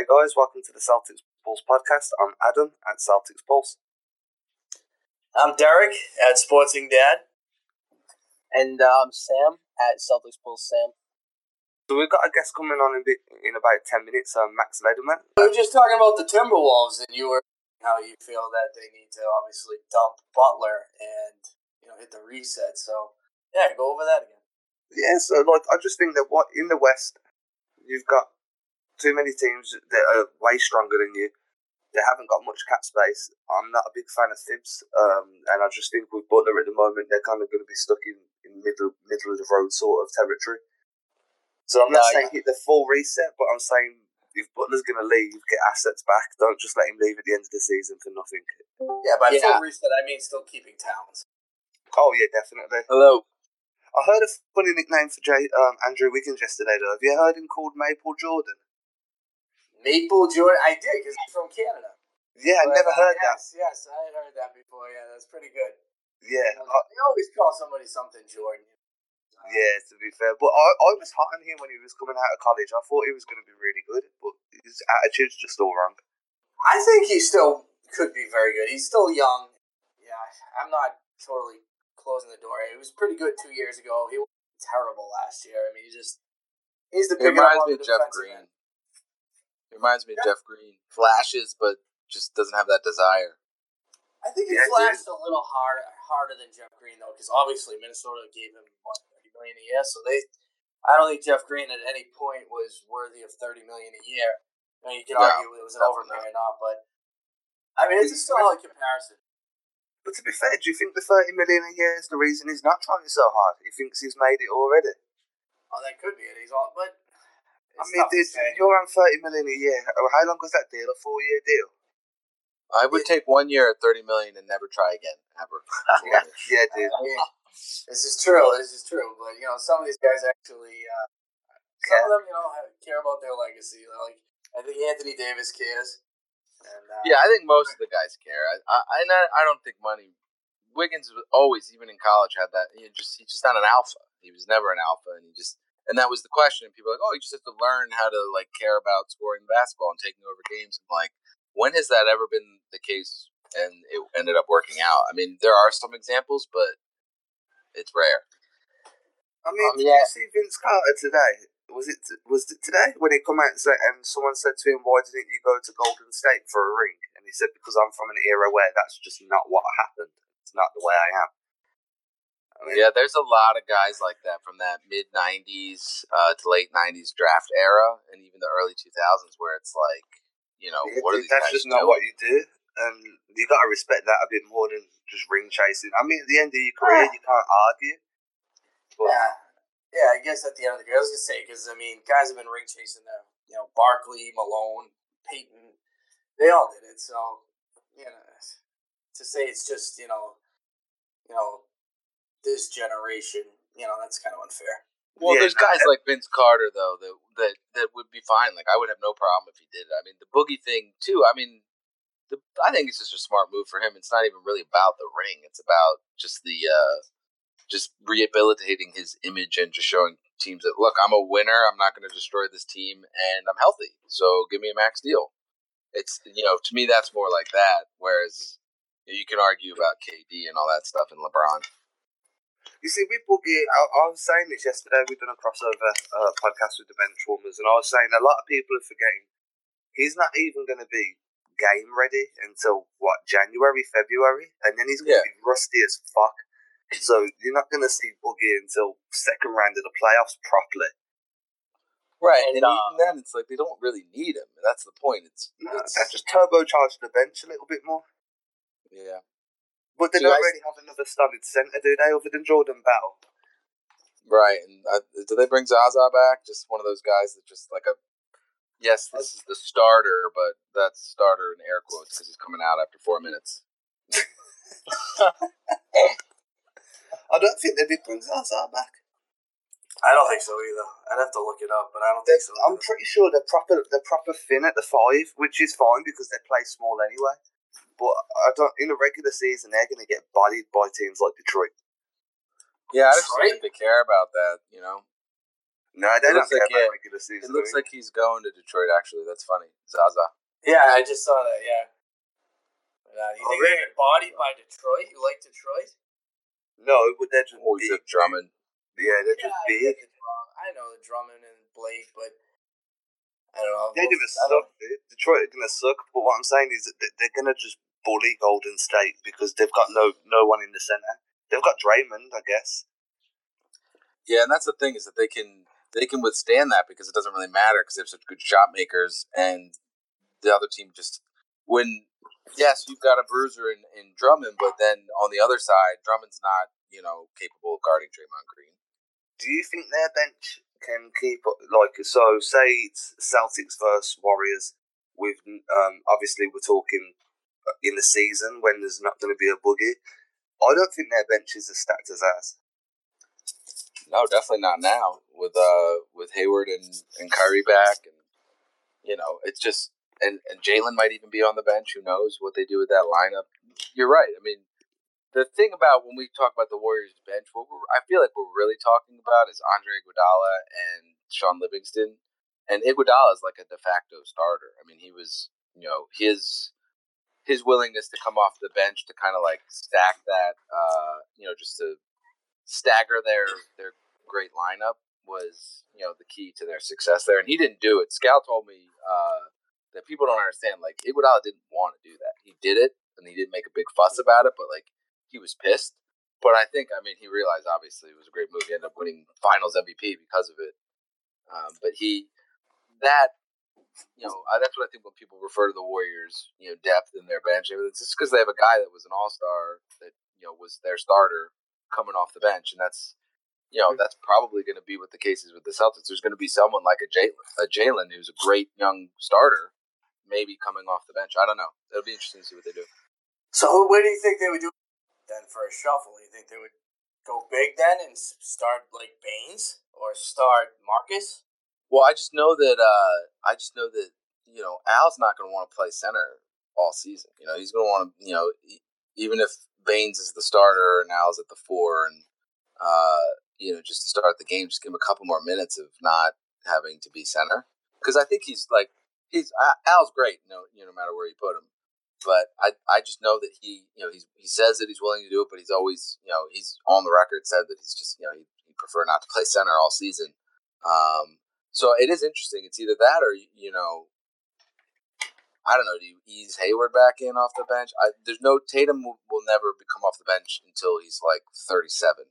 guys, welcome to the Celtics Pulse podcast. I'm Adam at Celtics Pulse. I'm Derek at Sporting Dad. And I'm Sam at Celtics Pulse Sam. So we've got a guest coming on in about 10 minutes, Max Lederman. We were just talking about the Timberwolves, and you were how you feel that they need to obviously dump Butler and hit the reset. So yeah, go over that again. Yeah, so I just think that in the West, you've got too many teams that are way stronger than you. They haven't got much cap space. I'm not a big fan of Thibs, and I just think with Butler at the moment, they're kind of going to be stuck in middle of the road sort of territory. So I'm not saying hit the full reset, but I'm saying if Butler's going to leave, get assets back. Don't just let him leave at the end of the season for nothing. Yeah, by full reset, I mean still keeping Towns. Oh yeah, definitely. Hello. I heard a funny nickname for Andrew Wiggins yesterday, though. Have you heard him called Maple Jordan? Maple Jordan? I did, because he's from Canada. Yeah, I never heard that. Yes, I heard that before. Yeah, that's pretty good. Yeah. They always call somebody something Jordan. Yeah, to be fair. But I was hot on him when he was coming out of college. I thought he was going to be really good, but his attitude's just all wrong. I think he still could be very good. He's still young. Yeah, I'm not totally closing the door. He was pretty good 2 years ago. He was terrible last year. I mean, he's the big reminds me of Jeff Green. It reminds me of Jeff Green. Flashes, but just doesn't have that desire. I think he flashed a little harder than Jeff Green, though, because obviously Minnesota gave him $30 million a year. So I don't think Jeff Green at any point was worthy of $30 million a year. I mean, you can argue it was an overpay or not, but I mean, it's a solid comparison. But to be fair, do you think the $30 million a year is the reason he's not trying so hard? He thinks he's made it already. Oh, that could be it. But I mean, you're on $30 million a year. How long was that deal? A 4-year deal? I would take 1 year at $30 million and never try again, ever. Yeah, dude. I mean, this is true. But some of these guys actually, some of them, care about their legacy. Like I think Anthony Davis cares. And, I think most of the guys care. I don't think money. Wiggins was always, even in college, had that. He's just not an alpha. He was never an alpha, and that was the question. People are like, oh, you just have to learn how to care about scoring basketball and taking over games. I'm like, when has that ever been the case? And it ended up working out. I mean, there are some examples, but it's rare. I mean, did you see Vince Carter today? Was it today when he come out and someone said to him, "Why didn't you go to Golden State for a ring?" And he said, "Because I'm from an era where that's just not what happened. It's not the way I am." There's a lot of guys like that from that mid '90s to late '90s draft era, and even the early 2000s, where it's like, what are these that's guys just not doing? what you do, and you got to respect that a bit more than just ring chasing. I mean, at the end of your career, you can't argue. But, yeah. I guess at the end of the career, I was gonna say because I mean, guys have been ring chasing them. Barkley, Malone, Peyton, they all did it. So to say it's just this generation, that's kind of unfair. Well, there's guys like Vince Carter though that would be fine. Like I would have no problem if he did it. I mean, the Boogie thing too. I mean, I think it's just a smart move for him. It's not even really about the ring. It's about just just rehabilitating his image and just showing teams that look, I'm a winner. I'm not going to destroy this team, and I'm healthy. So give me a max deal. It's to me that's more like that. Whereas you can argue about KD and all that stuff and LeBron. You see, with Boogie, I was saying this yesterday. We've done a crossover podcast with the Benchwarmers, and I was saying a lot of people are forgetting he's not even going to be game ready until January, February, and then he's going to be rusty as fuck. So you're not going to see Boogie until second round of the playoffs properly. Right, and even then, it's like they don't really need him. That's the point. It's just turbocharged the bench a little bit more. Yeah. But they don't really have another solid centre, do they, other than Jordan Bell? Right, and do they bring Zaza back? Just one of those guys that just like yes, this is the starter, but that's starter in air quotes because he's coming out after 4 minutes. I don't think they did bring Zaza back. I don't think so either. I'd have to look it up, but I don't think so. I'm pretty sure they're proper thin at the 5, which is fine because they play small anyway. But in the regular season, they're going to get bodied by teams like Detroit. Yeah, I just don't think they care about that, No, they don't care about regular season. It looks like he's going to Detroit, actually. That's funny. Zaza. Yeah, I just saw that, yeah. You think they get bodied by Detroit? You like Detroit? No, but they're just big. Drummond. Yeah, they're just big. I know the Drummond and Blake, but I don't know. They're going to suck. Detroit are going to suck, but what I'm saying is that they're going to just bully Golden State because they've got no one in the center. They've got Draymond, I guess. Yeah, and that's the thing is that they can withstand that because it doesn't really matter because they're such good shot makers, and the other team just yes, you've got a bruiser in Drummond, but then on the other side, Drummond's not capable of guarding Draymond Green. Do you think their bench can keep say it's Celtics versus Warriors with obviously we're talking in the season when there's not going to be a boogie. I don't think their bench is as stacked as ours. No, definitely not now with Hayward and Kyrie back, and it's just and Jalen might even be on the bench. Who knows what they do with that lineup? You're right. I mean, the thing about when we talk about the Warriors bench, I feel like we're really talking about is Andre Iguodala and Sean Livingston, and Iguodala is like a de facto starter. I mean, he was his willingness to come off the bench to kind of like stack that, just to stagger their great lineup was, the key to their success there. And he didn't do it. Scal told me that people don't understand, like, Iguodala didn't want to do that. He did it, and he didn't make a big fuss about it, but, like, he was pissed. But I think, he realized, obviously, it was a great move. He ended up winning Finals MVP because of it. That's what I think when people refer to the Warriors, depth in their bench. It's just because they have a guy that was an all-star that, was their starter coming off the bench, and that's probably going to be what the case is with the Celtics. There's going to be someone like a Jalen who's a great young starter, maybe coming off the bench. I don't know. It'll be interesting to see what they do. So, what do you think they would do then for a shuffle? You think they would go big then and start like Baines or start Marcus? Well, I just know that Al's not going to want to play center all season. He's going to want to even if Baines is the starter and Al's at the 4 and just to start the game, just give him a couple more minutes of not having to be center. Because I think Al's great, no matter where you put him. But I just know that he says that he's willing to do it, but he's always, he's on the record said that he's just, he'd prefer not to play center all season. So it is interesting. It's either that or, I don't know, do you ease Hayward back in off the bench? Tatum will never come off the bench until he's like 37.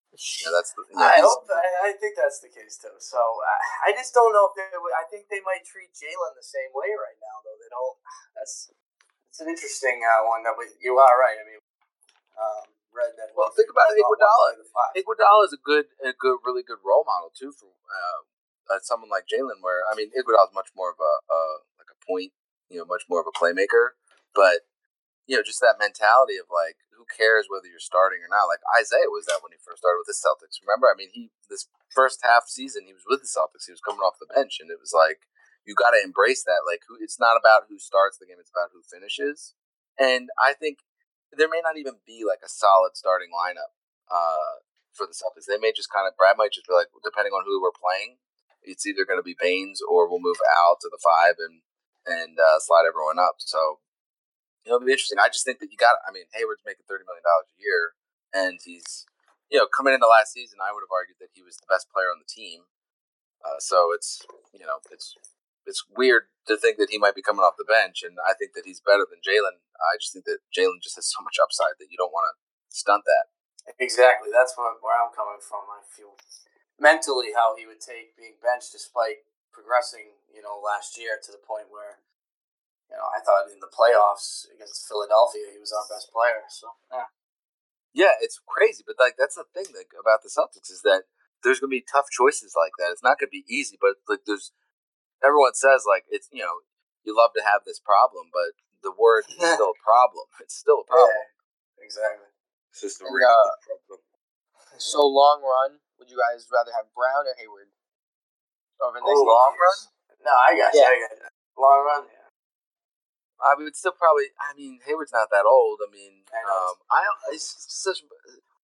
I think that's the case too. So I just don't know if they would. I think they might treat Jalen the same way right now, though. They don't. It's an interesting one. But you are right. I mean, read that. Well, think about Iguodala. Iguodala is a really good role model too for someone like Jalen. Where Iguodala is much more of a point, much more of a playmaker, but. Just that mentality of like, who cares whether you're starting or not? Like Isaiah was that when he first started with the Celtics. Remember, this first half season he was with the Celtics. He was coming off the bench, and it was like you got to embrace that. Like, it's not about who starts the game; it's about who finishes. And I think there may not even be like a solid starting lineup for the Celtics. They may just Brad might just be like, depending on who we're playing, it's either going to be Baines or we'll move Al to the 5 and slide everyone up. So. It'll be interesting. I just think that Hayward's making $30 million a year, and he's, coming into last season, I would have argued that he was the best player on the team. So it's weird to think that he might be coming off the bench, and I think that he's better than Jalen. I just think that Jalen just has so much upside that you don't want to stunt that. Exactly. That's where I'm coming from. I feel mentally how he would take being benched despite progressing, last year to the point where. I thought in the playoffs against Philadelphia, he was our best player. So yeah, it's crazy, but like that's the thing about the Celtics is that there's gonna be tough choices like that. It's not gonna be easy, but like everyone says like it's you love to have this problem, but the word is still a problem. It's still a problem. Yeah, exactly. It's just a really big problem. So long run, would you guys rather have Brown or Hayward? Over the next long run? No, I got you. Long run. Yeah. I would still probably. Hayward's not that old.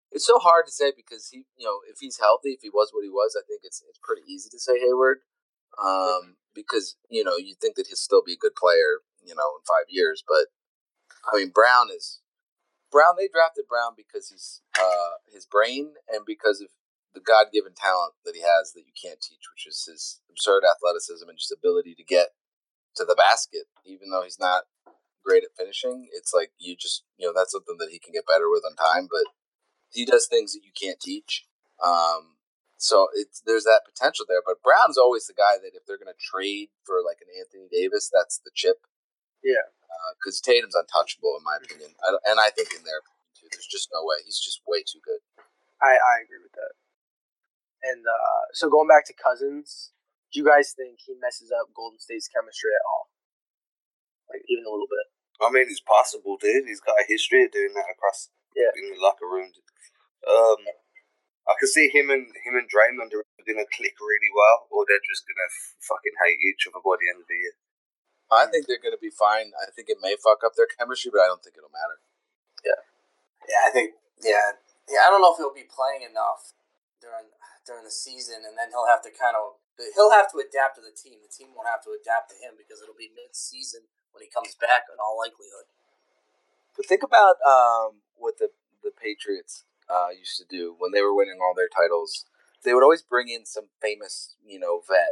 It's so hard to say because if he's healthy, if he was what he was, I think it's pretty easy to say Hayward, because you think that he'll still be a good player, in 5 years. But I mean, Brown. They drafted Brown because he's his brain and because of the God-given talent that he has that you can't teach, which is his absurd athleticism and just ability to get to the basket, even though he's not great at finishing. It's like that's something that he can get better with on time, but he does things that you can't teach. So there's that potential there. But Brown's always the guy that if they're going to trade for like an Anthony Davis, that's the chip. Yeah. Because Tatum's untouchable in my opinion, and I think in their opinion too. There's just no way. He's just way too good. I agree with that. And so going back to Cousins, do you guys think he messes up Golden State's chemistry at all? Like even a little bit? I mean, it's possible, dude. He's got a history of doing that across in the locker room. I can see him and Draymond are going to click really well, or they're just going to fucking hate each other by the end of the year. I think they're going to be fine. I think it may fuck up their chemistry, but I don't think it'll matter. Yeah. Yeah, I think. Yeah. I don't know if he'll be playing enough during the season, and then he'll have to adapt to the team. The team won't have to adapt to him because it'll be mid-season when he comes back, in all likelihood. But think about what the Patriots used to do when they were winning all their titles. They would always bring in some famous, vet.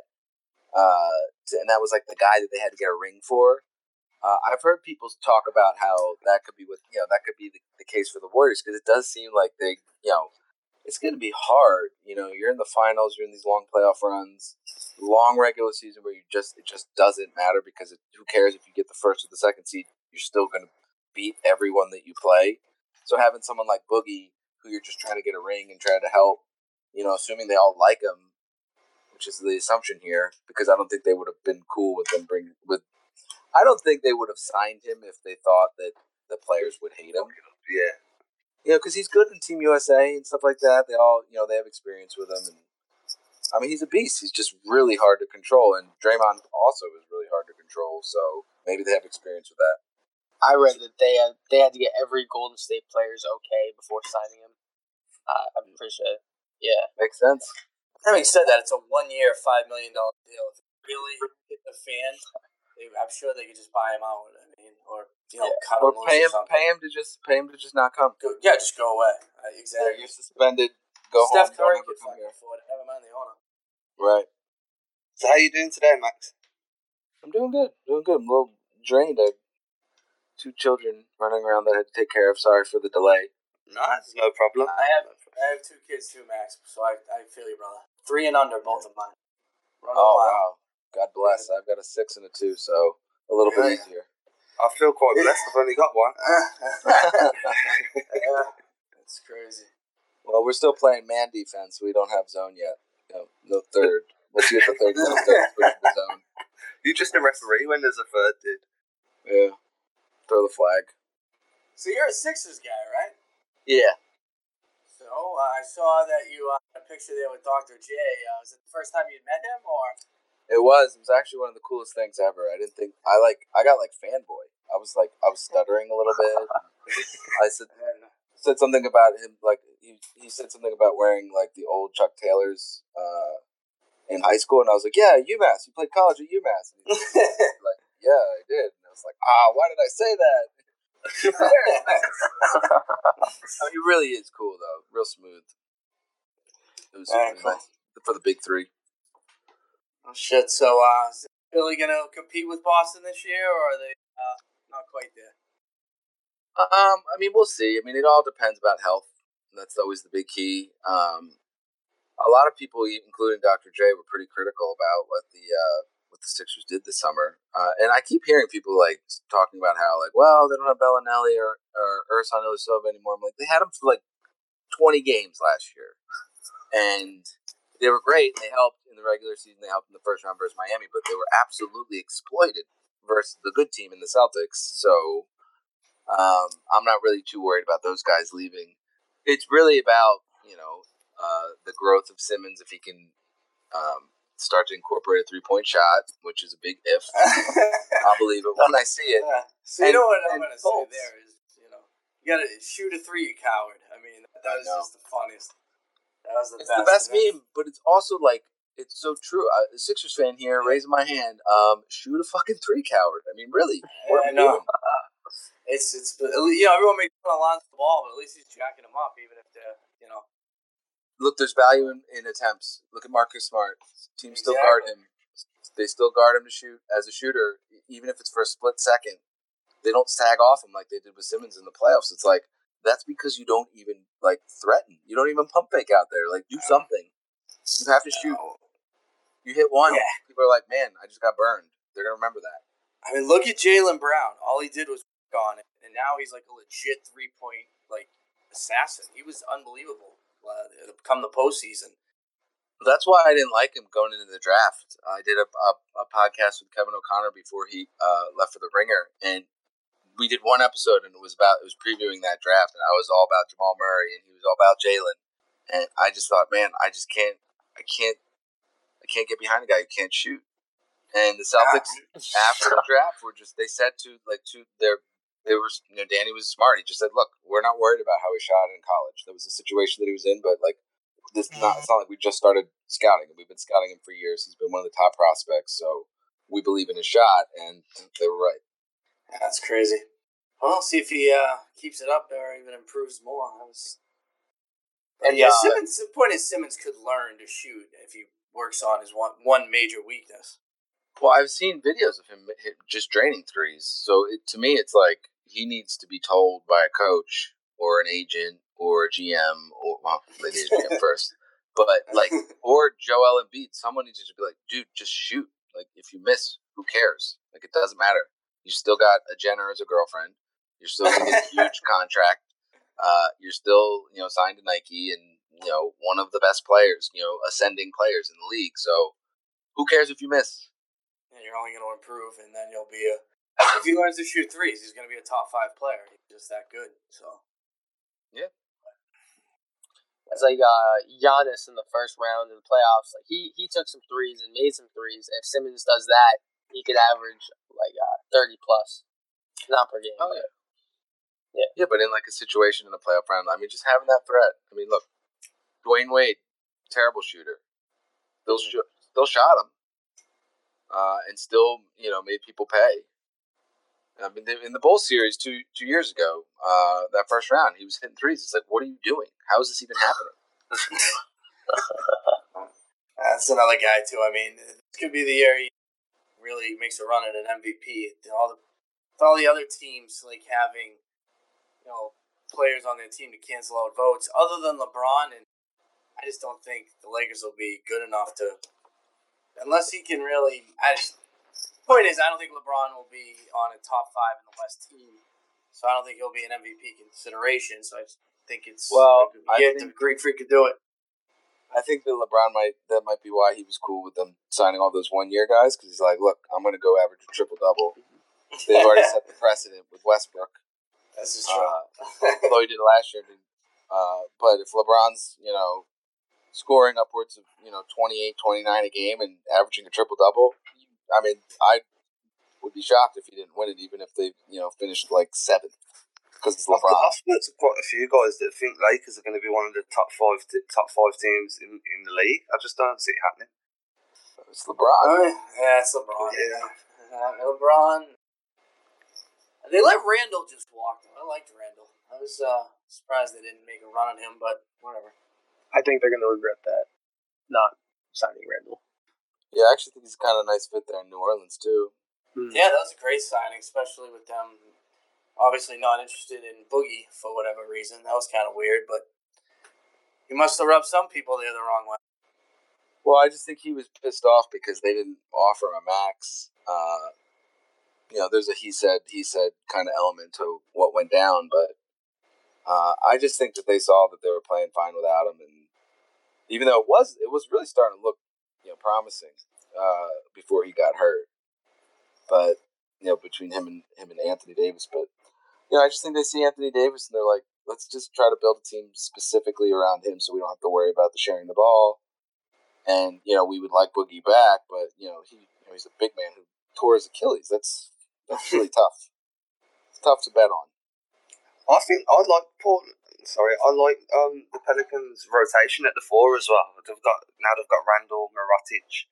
And that was like the guy that they had to get a ring for. I've heard people talk about how that could be the case for the Warriors because it does seem like they, it's going to be hard. You're in the finals, you're in these long playoff runs, long regular season where it just doesn't matter because who cares if you get the first or the second seed? You're still going to beat everyone that you play. So having someone like Boogie, who you're just trying to get a ring and trying to help, assuming they all like him, which is the assumption here, because I don't think they would have been cool with them I don't think they would have signed him if they thought that the players would hate him. Yeah. Because he's good in Team USA and stuff like that. They all, they have experience with him. And I mean, he's a beast. He's just really hard to control. And Draymond also is really hard to control. So maybe they have experience with that. I read that they had to get every Golden State player's okay before signing him. I'm pretty sure. Yeah. Makes sense. Having said that, it's a 1-year, $5 million deal. If it really hit the fan, I'm sure they could just buy him out. I mean, or cut him loose pay him, or something. pay him to just not come. Just go away. Exactly. You're suspended. Go Steph home. Curry could fucking afford it. Never mind the owner. Right. So how you doing today, Max? I'm doing good. I'm a little drained. I have 2 children running around that I had to take care of. Sorry for the delay. No, it's no problem. I have 2 kids too, Max. So I feel you, brother. 3 and under, both of mine. Wow. God bless. I've got a 6 and a 2, so a little bit easier. I feel quite blessed. I've only got one. Yeah, it's crazy. Well, we're still playing man defense. We don't have zone yet. No third. Once you get the third, switch to the zone. You're just a referee when there's a third, dude. Yeah. Throw the flag. So you're a Sixers guy, right? Yeah. So I saw that you had a picture there with Dr. J. Was it the first time you'd met him, or? It was actually one of the coolest things ever. I didn't think I got fanboy. I was stuttering a little bit. I said something about him, like he said something about wearing like the old Chuck Taylors in high school, and I was like, yeah, UMass. You played college at UMass. And he was like, yeah, I did. And I was like, why did I say that? I mean, he really is cool though, real smooth. It was really nice for the big 3. Oh shit! So is Philly gonna compete with Boston this year, or are they not quite there? I mean, we'll see. I mean, it all depends about health. That's always the big key. A lot of people, including Dr. J, were pretty critical about what the Sixers did this summer. And I keep hearing people talking about how well, they don't have Bellinelli or Ersan Ilyasova anymore. I'm like, they had him for 20 games last year, and they were great. They helped in the regular season. They helped in the first round versus Miami, but they were absolutely exploited versus the good team in the Celtics. So I'm not really too worried about those guys leaving. It's really about the growth of Simmons if he can start to incorporate a 3-point shot, which is a big if. I'll believe it when I see it. So you know what I'm going to say there is, you got to shoot a 3, you coward. I mean, That is just the funniest. That was the it's best. the best meme, but it's also like, it's so true. A Sixers fan here, raising my hand. Shoot a fucking three, coward. I mean, really? What are we doing? It's everyone makes fun of Lonzo Ball, but at least he's jacking them up, even if they're Look, there's value in attempts. Look at Marcus Smart. Teams still guard him. They still guard him to shoot as a shooter, even if it's for a split second. They don't sag off him like they did with Simmons in the playoffs. It's like, that's because you don't even like threaten. You don't even pump fake out there. Like, do something. You have to shoot. You hit one. Yeah. People are like, man, I just got burned. They're gonna remember that. I mean, look at Jaylen Brown. All he did was work on it, and now he's like a legit 3-point assassin. He was unbelievable. Come the postseason. That's why I didn't like him going into the draft. I did a podcast with Kevin O'Connor before he left for the Ringer, and we did one episode, and it was previewing that draft, and I was all about Jamal Murray, and he was all about Jaylen, and I just thought, man, I can't get behind a guy who can't shoot. And the Celtics after the draft they said Danny was smart. He just said, look, we're not worried about how he shot in college. That was the situation that he was in, but it's not like we just started scouting him. We've been scouting him for years. He's been one of the top prospects, so we believe in his shot, and they were right. That's crazy. Well, see if he keeps it up or even improves more. Simmons. The point is, Simmons could learn to shoot if he works on his one major weakness. Well, I've seen videos of him just draining threes. So to me, it's like he needs to be told by a coach or an agent or a GM, they need a GM first, but or Joel Embiid. Someone needs to be like, dude, just shoot. Like, if you miss, who cares? Like, it doesn't matter. You still got a Jenner as a girlfriend. You're still getting a huge contract. You're still, signed to Nike and, one of the best players, ascending players in the league. So who cares if you miss? And you're only going to improve, and then you'll be if he learns to shoot threes, he's going to be a top 5 player. He's just that good. So, yeah. It's like Giannis in the first round in the playoffs. Like he took some threes and made some threes. If Simmons does that, he could average 30 plus, not per game. Oh yeah. Yeah, but in a situation in a playoff round, I mean, just having that threat. I mean, look, Dwayne Wade, terrible shooter. Still shot him, and still made people pay. I mean, in the Bulls series two years ago, that first round, he was hitting threes. It's like, what are you doing? How is this even happening? That's another guy too. I mean, this could be the year he really makes a run at an MVP. All the other teams having players on their team to cancel out votes, other than LeBron, and I just don't think the Lakers will be good enough to, unless he can really. Point is, I don't think LeBron will be on a top 5 in the West team, so I don't think he'll be an MVP consideration. So I just think it's the Greek Freak could do it. I think that LeBron that might be why he was cool with them signing all those 1-year guys, because he's like, look, I'm going to go average a triple-double. They've already set the precedent with Westbrook. This is true. Although he did it last year. But if LeBron's, scoring upwards of, 28, 29 a game and averaging a triple-double, I mean, I would be shocked if he didn't win it, even if they, finished 7th. Because it's LeBron. I've spoken to quite a few guys that think Lakers are going to be one of the top five teams in the league. I just don't see it happening. It's LeBron. Yeah, it's LeBron. Yeah. LeBron. They let Randall just walk. I liked Randall. I was surprised they didn't make a run on him, but whatever. I think they're going to regret that, not signing Randall. Yeah, I actually think he's kind of a nice fit there in New Orleans, too. Yeah, that was a great signing, especially with them obviously not interested in Boogie for whatever reason. That was kind of weird, but he must have rubbed some people there the wrong way. Well, I just think he was pissed off because they didn't offer him a max. There's a he said kind of element to what went down, but I just think that they saw that they were playing fine without him, and even though it was really starting to look promising before he got hurt, but between him and Anthony Davis, but I just think they see Anthony Davis and they're like, let's just try to build a team specifically around him so we don't have to worry about the sharing the ball, and we would like Boogie back, but he's a big man who tore his Achilles. That's really tough. It's tough to bet on. I think I'd like Portland. Sorry, I like the Pelicans' rotation at the 4 as well. They've got Randall, Mirotic,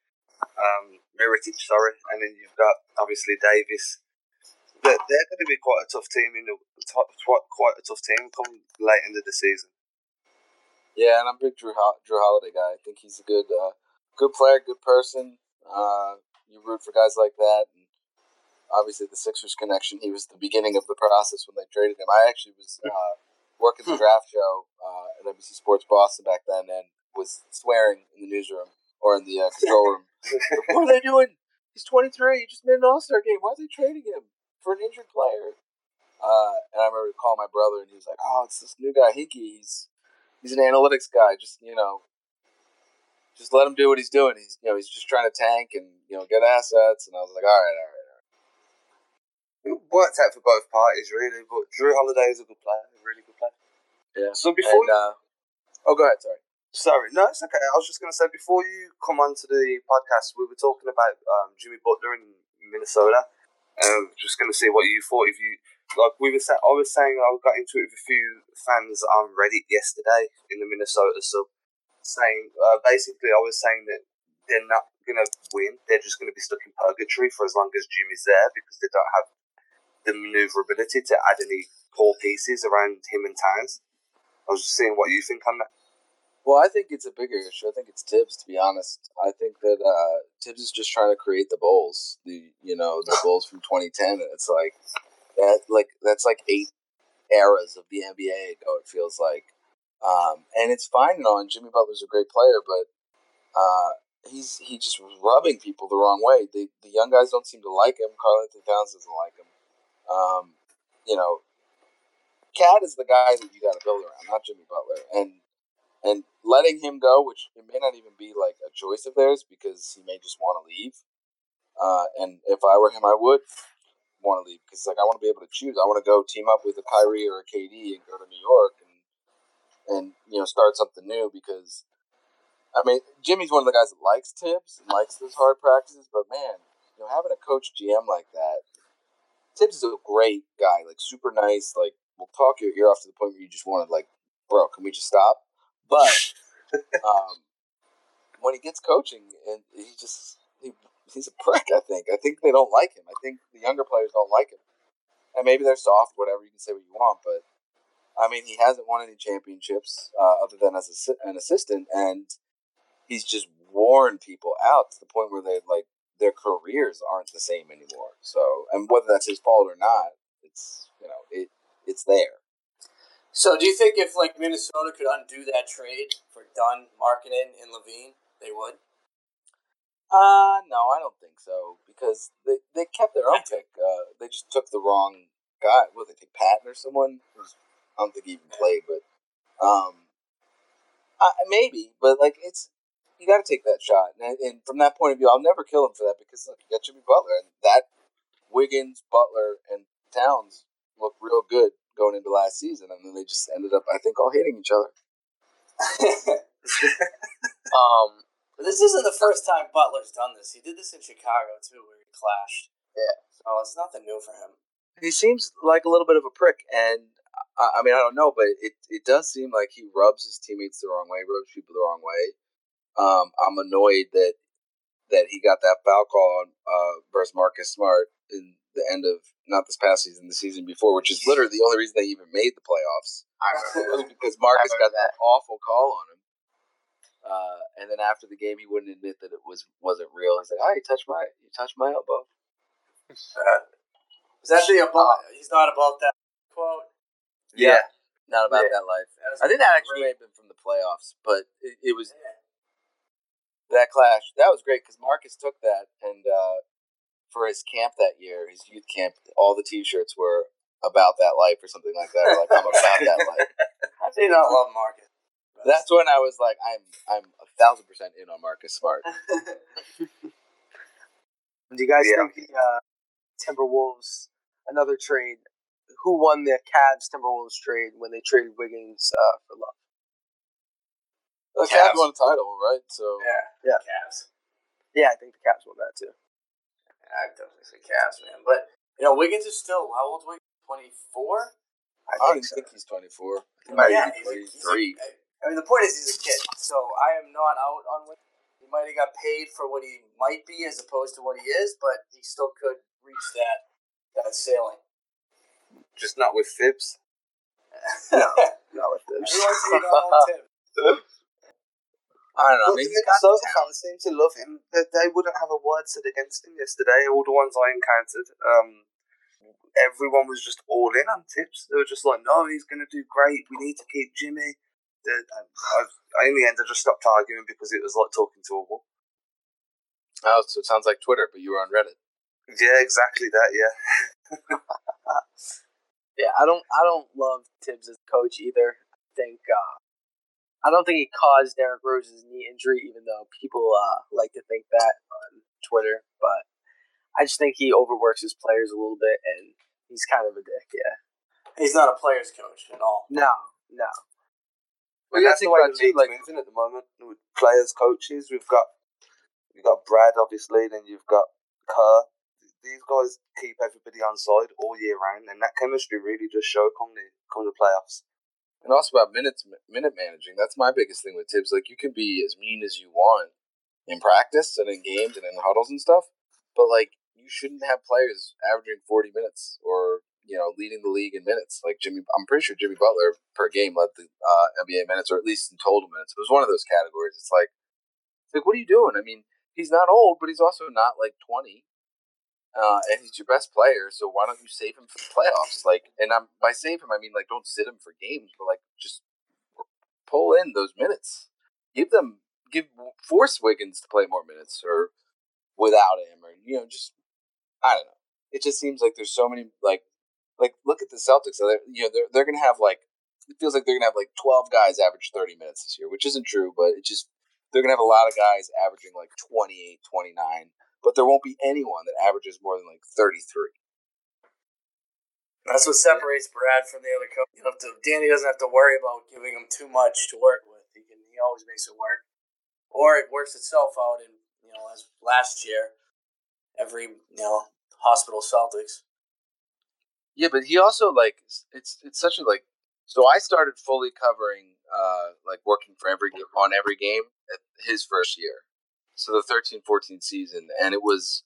and then you've got obviously Davis. They're going to be quite a tough team quite a tough team come late into the season. Yeah, and I'm a big Drew Holiday guy. I think he's a good player, good person. You root for guys like that, and obviously the Sixers connection. He was the beginning of the process when they traded him. I actually was working the draft show at NBC Sports Boston back then, and was swearing in the newsroom or in the control room. What are they doing? He's 23. He just made an All-Star game. Why are they trading him for an injured player? And I remember calling my brother, and he was like, "Oh, it's this new guy, Hinkie. He's an analytics guy. Just let him do what he's doing. He's just trying to tank and get assets." And I was like, all right. It worked out for both parties, really. But Drew Holiday is a good player, a really good player. Yeah. So before, go ahead. Sorry, no, it's okay. I was just going to say, before you come onto the podcast, we were talking about Jimmy Butler in Minnesota. Just going to see what you thought. If you I was saying I got into it with a few fans on Reddit yesterday in the Minnesota sub, saying basically I was saying that they're not going to win. They're just going to be stuck in purgatory for as long as Jimmy's there because they don't have the maneuverability to add any core pieces around him and Towns. I was just seeing what you think on that. Well, I think it's a bigger issue. I think it's Tibbs, to be honest. I think that Tibbs is just trying to create the Bulls, the Bulls from 2010, and it's like that's like 8 eras of the NBA ago. It feels like, and it's fine and all. And Jimmy Butler's a great player, but he just was rubbing people the wrong way. The young guys don't seem to like him. Karl-Anthony Towns doesn't like him. Cat is the guy that you got to build around, not Jimmy Butler, and letting him go, which it may not even be like a choice of theirs because he may just want to leave. And if I were him, I would want to leave because I want to be able to choose. I want to go team up with a Kyrie or a KD and go to New York and start something new because Jimmy's one of the guys that likes Tibbs and likes those hard practices, but man, having a coach GM like that, Tibbs is a great guy, like super nice, like will talk your ear off to the point where you just want to like, bro, can we just stop? But when he gets coaching, and he's a prick. I think they don't like him. I think the younger players don't like him, and maybe they're soft. Whatever, you can say what you want, but he hasn't won any championships other than as an assistant, and he's just worn people out to the point where their careers aren't the same anymore. So, and whether that's his fault or not, it's there. So, do you think if Minnesota could undo that trade for Dunn, Markkanen, and LaVine, they would? No, I don't think so because they kept their own pick. They just took the wrong guy. What, they take Patton or someone? I don't think he even played, but maybe. But you got to take that shot, and from that point of view, I'll never kill him for that because look, you got Jimmy Butler, and that Wiggins, Butler, and Towns looked real good going into last season, and then they just ended up, I think, all hating each other. This isn't the first time Butler's done this. He did this in Chicago too, where he clashed. Yeah, so it's nothing new for him. He seems like a little bit of a prick, and I don't know, but it does seem like he rubs his teammates the wrong way, rubs people the wrong way. I'm annoyed that he got that foul call on versus Marcus Smart in the end of not this past season, the season before, which is literally the only reason they even made the playoffs. Was because Marcus got that awful call on him, and then after the game, he wouldn't admit that it wasn't real. He's like, "Oh, you touched my elbow." Is that he's not about that quote? Yeah. Not about that life. I think that actually may have been from the playoffs, but it was that clash. That was great because Marcus took that, and for his camp that year, his youth camp, all the T-shirts were about that life or something like that. Or like, I'm about that life. How do you not love Marcus? That's when I was like, I'm 1,000% in on Marcus Smart. Do you guys think the Timberwolves, another trade, who won the Cavs-Timberwolves trade when they traded Wiggins for Love? The Cavs won a title, right? So yeah, Cavs. Yeah, I think the Cavs won that too. I definitely say Cavs, man. But Wiggins is still, how old is Wiggins? 24. I don't even think he's 24. He might be 23. I mean, the point is he's a kid, so I am not out on Wiggins. He might have got paid for what he might be as opposed to what he is, but he still could reach that ceiling. Just not with Thibs. No, not with Thibs. Everyone's hating on Thibs. I don't know. But the Minnesota fans seem to love him. They wouldn't have a word said against him yesterday. All the ones I encountered, everyone was just all in on Thibs. They were just like, no, he's going to do great. We need to keep Jimmy. In the end, I just stopped arguing because it was like talking to a wall. Oh, so it sounds like Twitter, but you were on Reddit. Yeah, exactly that. Yeah. Yeah, I don't love Thibs as coach either. I don't think he caused Derrick Rose's knee injury, even though people like to think that on Twitter. But I just think he overworks his players a little bit, and he's kind of a dick. Yeah, he's not a players coach at all. No. Well, that's the way the league's moving at the moment. With players, coaches, we've got Brad, obviously. Then you've got Kerr. These guys keep everybody on side all year round, and that chemistry really does show come the playoffs. And also about minute managing. That's my biggest thing with Thibs. Like, you can be as mean as you want in practice and in games and in huddles and stuff, but like, you shouldn't have players averaging 40 minutes or leading the league in minutes. Like I'm pretty sure Jimmy Butler per game led the NBA minutes, or at least in total minutes. It was one of those categories. It's like, what are you doing? I mean, he's not old, but he's also not like 20. And he's your best player, so why don't you save him for the playoffs? Like, and by save him, I mean like don't sit him for games, but like just pull in those minutes. Force Wiggins to play more minutes, or without him, or just I don't know. It just seems like there's so many like look at the Celtics. So they're gonna have like, it feels like they're gonna have like 12 guys average 30 minutes this year, which isn't true, but they're gonna have a lot of guys averaging like 28, 29. But there won't be anyone that averages more than like 33. That's what separates Brad from the other coach. Danny doesn't have to worry about giving him too much to work with. He always makes it work, or it works itself out. And as last year, every hospital Celtics. Yeah, but he also like it's such a like. So I started fully covering working for every game at his first year. So the 13-14 season, and it was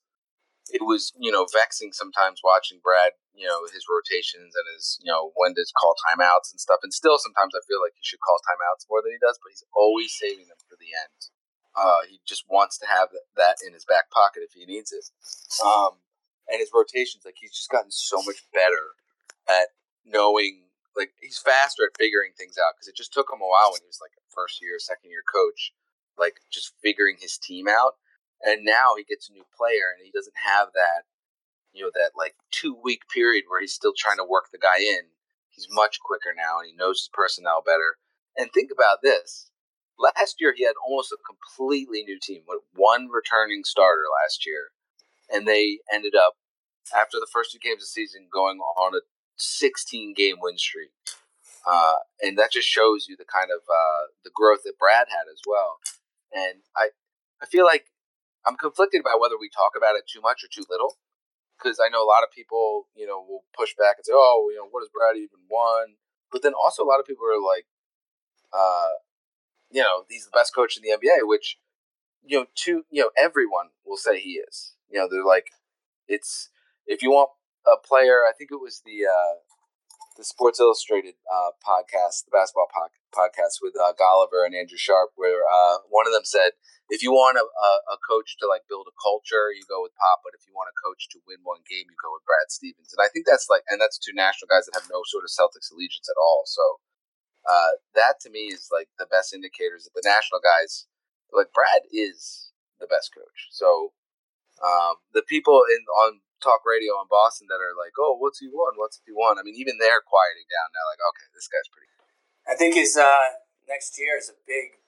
vexing sometimes watching Brad, his rotations and his, when to call timeouts and stuff. And still sometimes I feel like he should call timeouts more than he does, but he's always saving them for the end. He just wants to have that in his back pocket if he needs it. And his rotations, like, he's just gotten so much better at knowing, like, he's faster at figuring things out, because it just took him a while when he was like a first year, second year coach, like just figuring his team out. And now he gets a new player and he doesn't have that, that like 2-week period where he's still trying to work the guy in. He's much quicker now and he knows his personnel better. And think about this. Last year he had almost a completely new team with one returning starter last year. And they ended up, after the first 2 games of the season, going on a 16-game win streak. And that just shows you the kind of the growth that Brad had as well. And I feel like I'm conflicted about whether we talk about it too much or too little, because I know a lot of people, will push back and say, oh, what does Brad even want? But then also a lot of people are like, he's the best coach in the NBA, which, everyone will say he is. They're like, it's, if you want a player, I think it was the Sports Illustrated podcast, the basketball podcast with Golliver and Andrew Sharp, where one of them said, if you want a coach to like build a culture, you go with Pop, but if you want a coach to win one game, you go with Brad Stevens. And I think that's that's 2 national guys that have no sort of Celtics allegiance at all. So that to me is like the best indicators that the national guys, like, Brad is the best coach. So the people on talk radio in Boston that are like, oh, what's he want? I mean, even they're quieting down now. Like, okay, this guy's pretty good. I think his next year is a big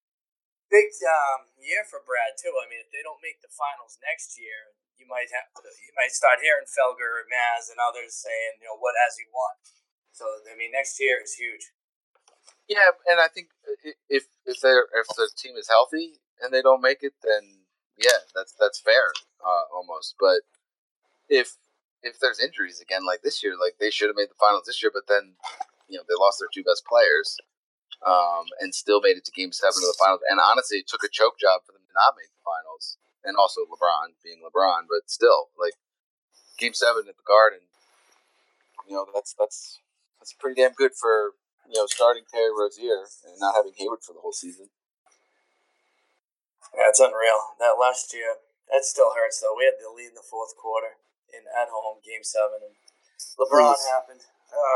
year for Brad too. I mean, if they don't make the finals next year, you might start hearing Felger, Maz, and others saying, what has he won? So I mean, next year is huge. Yeah, and I think if the team is healthy and they don't make it, then yeah, that's fair almost. But if if there's injuries again, like this year, like they should have made the finals this year, but then they lost their two best players, and still made it to Game 7 of the finals. And honestly, it took a choke job for them to not make the finals, and also LeBron being LeBron, but still, like Game 7 at the Garden, that's pretty damn good for starting Terry Rozier and not having Hayward for the whole season. Yeah, it's unreal. That last year, that still hurts, though. We had the lead in the fourth quarter at home, Game 7, and LeBron happened.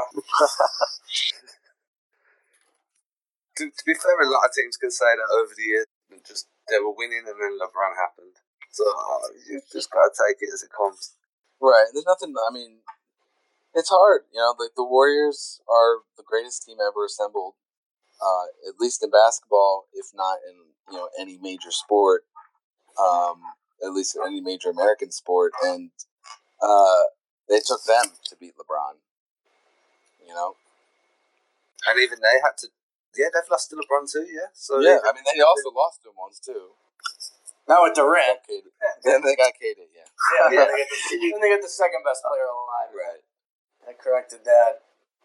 To be fair, a lot of teams can say that over the years, they were winning and then LeBron happened. So you just got to take it as it comes. Right. There's nothing, I mean, it's hard. The Warriors are the greatest team ever assembled, at least in basketball, if not in any major sport, at least in any major American sport, and they took them to beat LeBron. And even they had to. Yeah, they've lost to LeBron too. Yeah. So yeah, I mean they also lost to him once too. Not with Durant. Then they got Katie. Yeah. Yeah. Then they get the second best player alive. Right. I corrected that.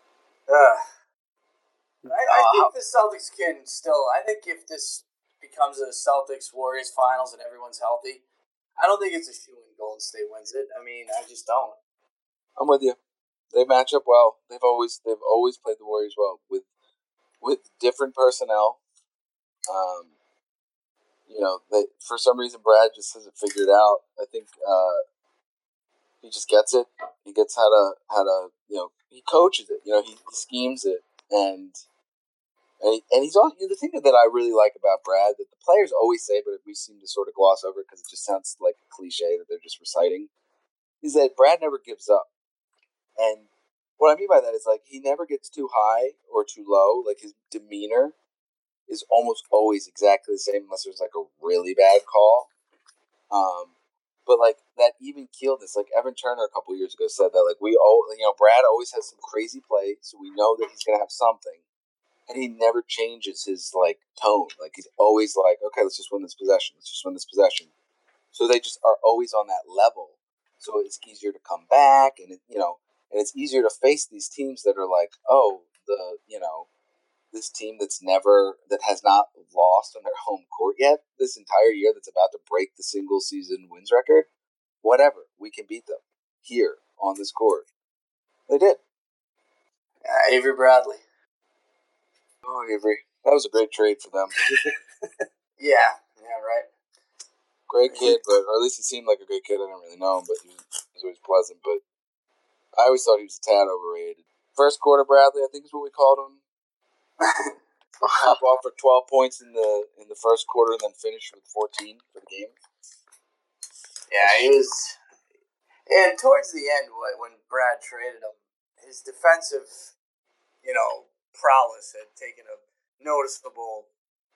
I think the Celtics can still. I think if this becomes a Celtics-Warriors finals and everyone's healthy, I don't think it's a shoe in Golden State wins it. I mean, I just don't. I'm with you. They match up well. They've always played the Warriors well with different personnel. They, for some reason Brad just hasn't figured out. I think he just gets it. He gets how to he coaches it. He schemes it and he's also the thing that I really like about Brad that the players always say, but we seem to sort of gloss over because it just sounds like a cliche that they're just reciting. Is that Brad never gives up, and what I mean by that is like he never gets too high or too low. Like his demeanor is almost always exactly the same unless there's like a really bad call. But like that even keeledness, like Evan Turner a couple years ago said that like Brad always has some crazy play, so we know that he's gonna have something. And he never changes his like tone. Like he's always like, okay, let's just win this possession. So they just are always on that level. So it's easier to come back, and and it's easier to face these teams that are like, this team that has not lost on their home court yet this entire year, that's about to break the single season wins record. Whatever, we can beat them here on this court. They did. Avery Bradley. Oh, Avery. That was a great trade for them. Yeah, right. Great kid, or at least he seemed like a great kid. I didn't really know him, but he was always pleasant. But I always thought he was a tad overrated. First quarter Bradley, I think is what we called him. Top off for 12 points in the first quarter, and then finished with 14 for the game. Yeah, he was. And towards the end, when Brad traded him, his defensive, prowess had taken a noticeable,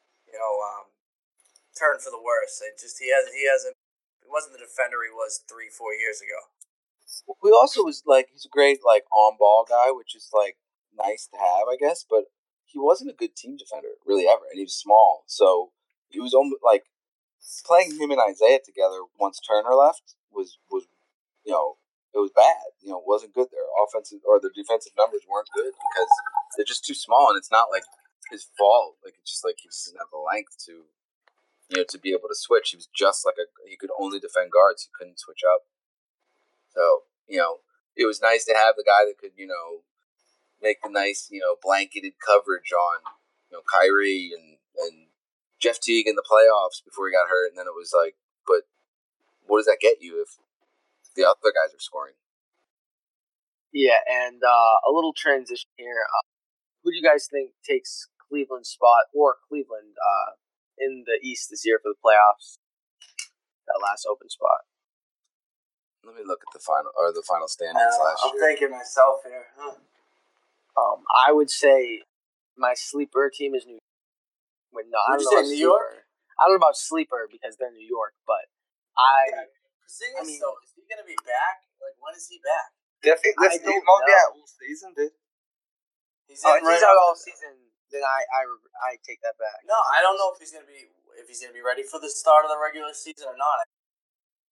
turn for the worse. He wasn't the defender he was 3-4 years ago. We also was like he's a great like on ball guy, which is like nice to have, I guess. But he wasn't a good team defender really ever, and he was small, so he was almost like playing him and Isaiah together once Turner left was it was bad. It wasn't good. Their offensive or their defensive numbers weren't good because they're just too small, and it's not like his fault. Like it's just like he just didn't have the length to to be able to switch. He was just like he could only defend guards. He couldn't switch up. So it was nice to have the guy that could make the nice blanketed coverage on Kyrie and Jeff Teague in the playoffs before he got hurt, and then it was like, but what does that get you if the other guys are scoring? Yeah, and a little transition here. Who do you guys think takes Cleveland's spot or Cleveland in the East this year for the playoffs? That last open spot. Let me look at the final standings last year. I'm thinking myself here. I would say my sleeper team is New York. I don't know about New York? I don't know about sleeper because they're New York, but Porzingis, though, is he going to be back? Like, when is he back? I think he might be out all season, dude. He's out all season. Then I take that back. No, I don't know if he's going to be ready for the start of the regular season or not.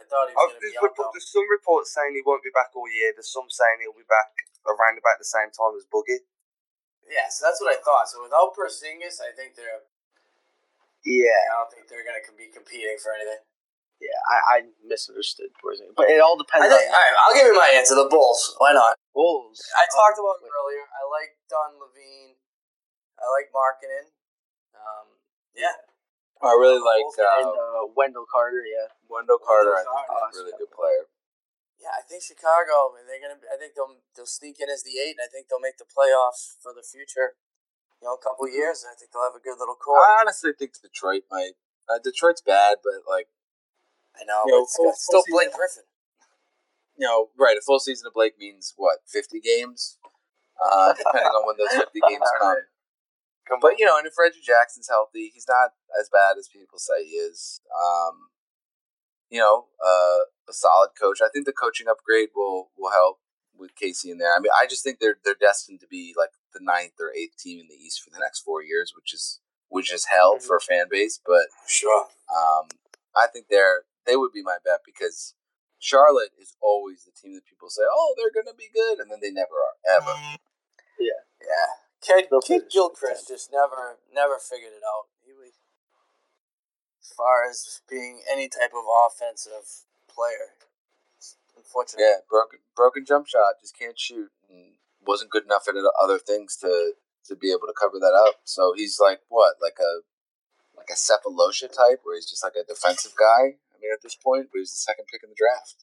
I thought he was going to be out, though. There's some reports saying he won't be back all year. There's some saying he'll be back around about the same time as Boogie. Yeah, so that's what I thought. So without Porzingis, I think they're... Yeah. I don't think they're going to be competing for anything. Yeah, I misunderstood Porzingis. But it all depends all right, I'll give you my answer. The Bulls. Why not? Bulls. I talked about it earlier. I like Don Levine. I like Markkanen. Yeah. I really like Wendell Carter. Yeah, Wendell Carter. I think is a really good player. Yeah, I think Chicago. I think they'll sneak in as the 8, and I think they'll make the playoffs for the future. A couple of years, and I think they'll have a good little core. I honestly think Detroit might. Detroit's bad, but like. I know, but it's still Blake Griffin. Right? A full season of Blake means what? 50 games, depending on when those 50 games come. But and if Reggie Jackson's healthy, he's not as bad as people say he is. A solid coach. I think the coaching upgrade will help with Casey in there. I mean, I just think they're destined to be like the 9th or 8th team in the East for the next 4 years, which is hell for a fan base. But sure, I think they would be my bet because Charlotte is always the team that people say, oh, they're going to be good, and then they never are ever. Yeah. Kid Gilchrist just never figured it out. He was, as far as being any type of offensive player, unfortunately. Yeah, broken jump shot, just can't shoot, and wasn't good enough at other things to be able to cover that up. So he's like what, like a Cephalosha type, where he's just like a defensive guy. I mean, at this point, but he's the second pick in the draft.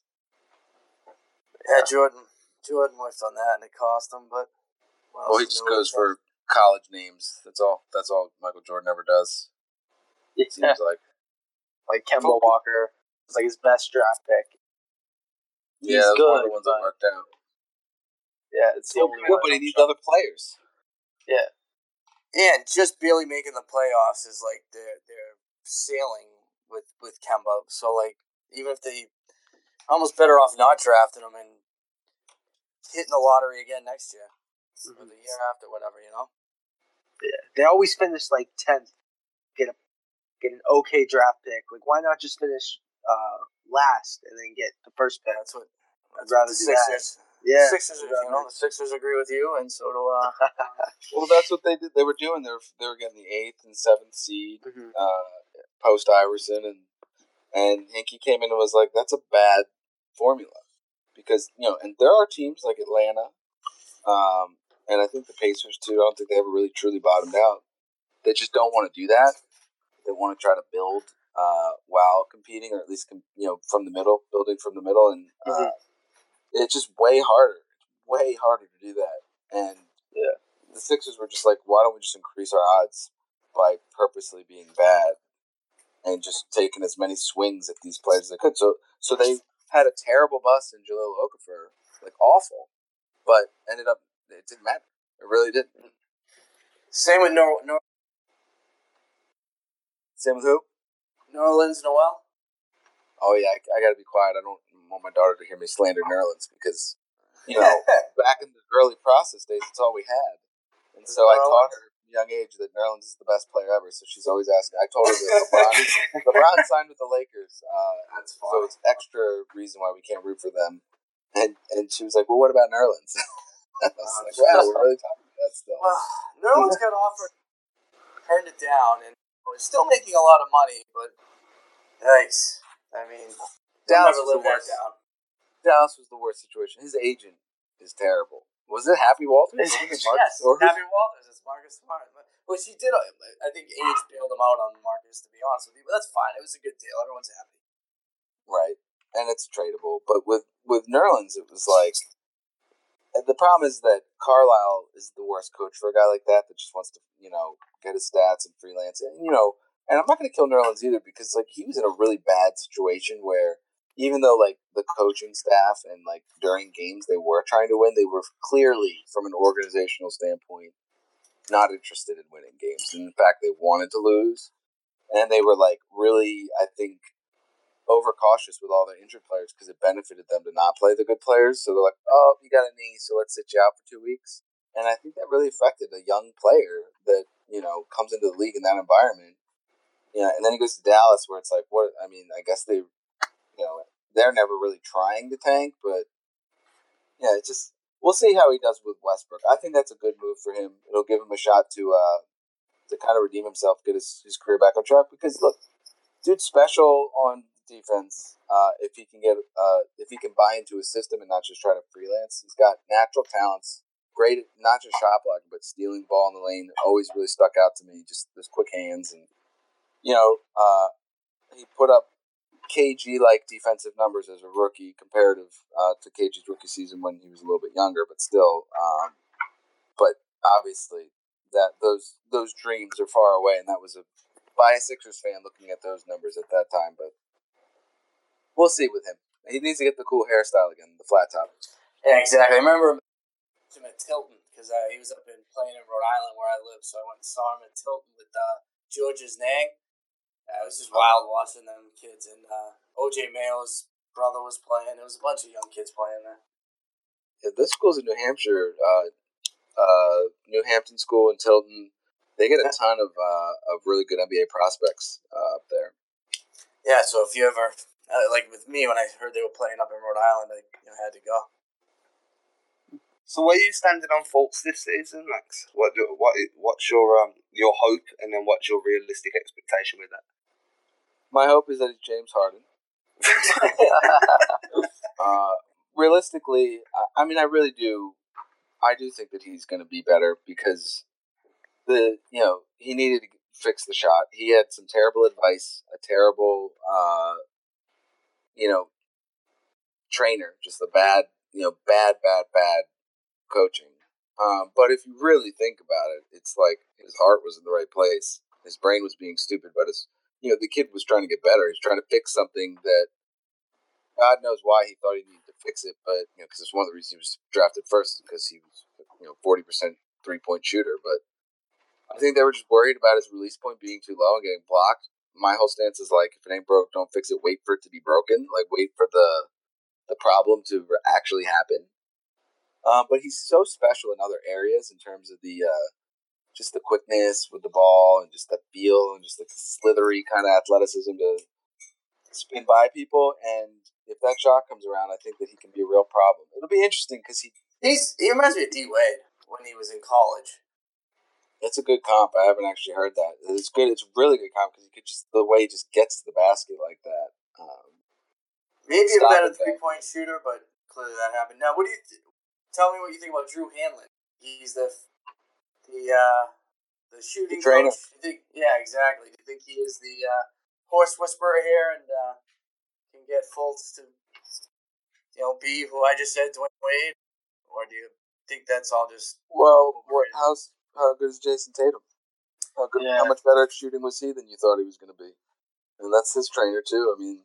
Yeah, Jordan whiffed on that, and it cost him, but. Well, he just goes for college names. That's all Michael Jordan ever does. It seems like Kemba Walker was like his best draft pick. Yeah, that was one of the ones that worked out. Yeah, it's still good, but he needs other players. Yeah, and just barely making the playoffs is like they're sailing with Kemba. So like even if they almost better off not drafting him and hitting the lottery again next year. Or the year after, whatever, Yeah, they always finish like 10th, get an okay draft pick. Like, why not just finish last and then get the first pick? That's I'd rather the do Sixers. That. Yeah, the Sixers agree with you, and so do. Well, that's what they did. They were doing. They were getting the 8th and 7th seed post Iverson, and Hinkie came in and was like, "That's a bad formula," because and there are teams like Atlanta. And I think the Pacers, too, I don't think they ever really truly bottomed out. They just don't want to do that. They want to try to build while competing, or at least, from the middle, building from the middle. And it's just way harder to do that. And the Sixers were just like, why don't we just increase our odds by purposely being bad and just taking as many swings at these players as they could? So they had a terrible bust in Jahlil Okafor, like awful, but ended up, it didn't matter. It really didn't. Same with Same with who? Nerlens Noel. Oh yeah, I got to be quiet. I don't want my daughter to hear me slander Nerlens because, back in the early process days, it's all we had. And so I taught her at a young age that Nerlens is the best player ever. So she's always asking. I told her that LeBron signed with the Lakers. That's funny. So it's extra reason why we can't root for them. And she was like, well, what about Nerlens? I was like, wow, we're really talking about that still. Well, Nerlens got offered, turned it down, and was still making a lot of money, but nice. I mean, Dallas was the worst. Dallas was the worst situation. His agent is terrible. Was it Happy Walters? Yes, Happy Walters. It's Marcus Smart. Which he did. I think age bailed him out on Marcus, to be honest with you, but that's fine. It was a good deal. Everyone's happy. Right, and it's tradable. But with Nerlens, it was like. The problem is that Carlisle is the worst coach for a guy like that just wants to, get his stats and freelance. And, and I'm not going to kill Nerlens either because, like, he was in a really bad situation where even though, like, the coaching staff and, like, during games they were trying to win, they were clearly, from an organizational standpoint, not interested in winning games. And in fact, they wanted to lose. And they were, like, really, I think, overcautious with all their injured players because it benefited them to not play the good players. So they're like, oh, you got a knee, so let's sit you out for 2 weeks. And I think that really affected a young player that, comes into the league in that environment. And then he goes to Dallas where it's like, what? I mean, I guess they, they're never really trying to tank, but yeah, it's just we'll see how he does with Westbrook. I think that's a good move for him. It'll give him a shot to kind of redeem himself, get his career back on track. Because look, dude's special on defense. If he can buy into his system and not just try to freelance, he's got natural talents. Great, not just shot blocking, but stealing the ball in the lane. Always really stuck out to me. Just those quick hands, and he put up KG-like defensive numbers as a rookie, comparative to KG's rookie season when he was a little bit younger, but still. But obviously, that those dreams are far away, and that was by a Sixers fan looking at those numbers at that time. But we'll see with him. He needs to get the cool hairstyle again, the flat top. Yeah, exactly. I remember him at Tilton because he was up playing in Rhode Island where I live, so I went and saw him at Tilton with George's Nang. It was just wild watching them kids, and OJ Mayo's brother was playing. There was a bunch of young kids playing there. Yeah, this school's in New Hampshire, New Hampton School in Tilton. They get a ton of really good NBA prospects up there. Yeah, so if you ever like with me when I heard they were playing up in Rhode Island, I had to go. So where are you standing on Fultz this season, Max? What's your hope, and then what's your realistic expectation with that? My hope is that he's James Harden. Realistically, I mean, I really do. I do think that he's going to be better because he needed to fix the shot. He had some terrible advice, a terrible, trainer, just a bad coaching. But if you really think about it, it's like his heart was in the right place. His brain was being stupid, but the kid was trying to get better. He's trying to fix something that God knows why he thought he needed to fix it. But because it's one of the reasons he was drafted first, because he was 40% 3-point shooter. But I think they were just worried about his release point being too low and getting blocked. My whole stance is like, if it ain't broke, don't fix it. Wait for it to be broken. Like wait for the problem to actually happen. But he's so special in other areas in terms of the just the quickness with the ball and just the feel and just the slithery kind of athleticism to spin by people. And if that shot comes around, I think that he can be a real problem. It'll be interesting because he reminds me of D Wade when he was in college. It's a good comp. I haven't actually heard that. It's good. It's a really good comp because the way he just gets to the basket like that. Maybe a better 3-point shooter, but clearly that happened. Now, tell me what you think about Drew Hanlon? He's the shooting trainer. Coach. Yeah, exactly. Do you think he is the horse whisperer here and can get Fultz to be who I just said, Dwayne Wade, or do you think that's all just how good is Jason Tatum? How much better at shooting was he than you thought he was going to be? And that's his trainer too. I mean,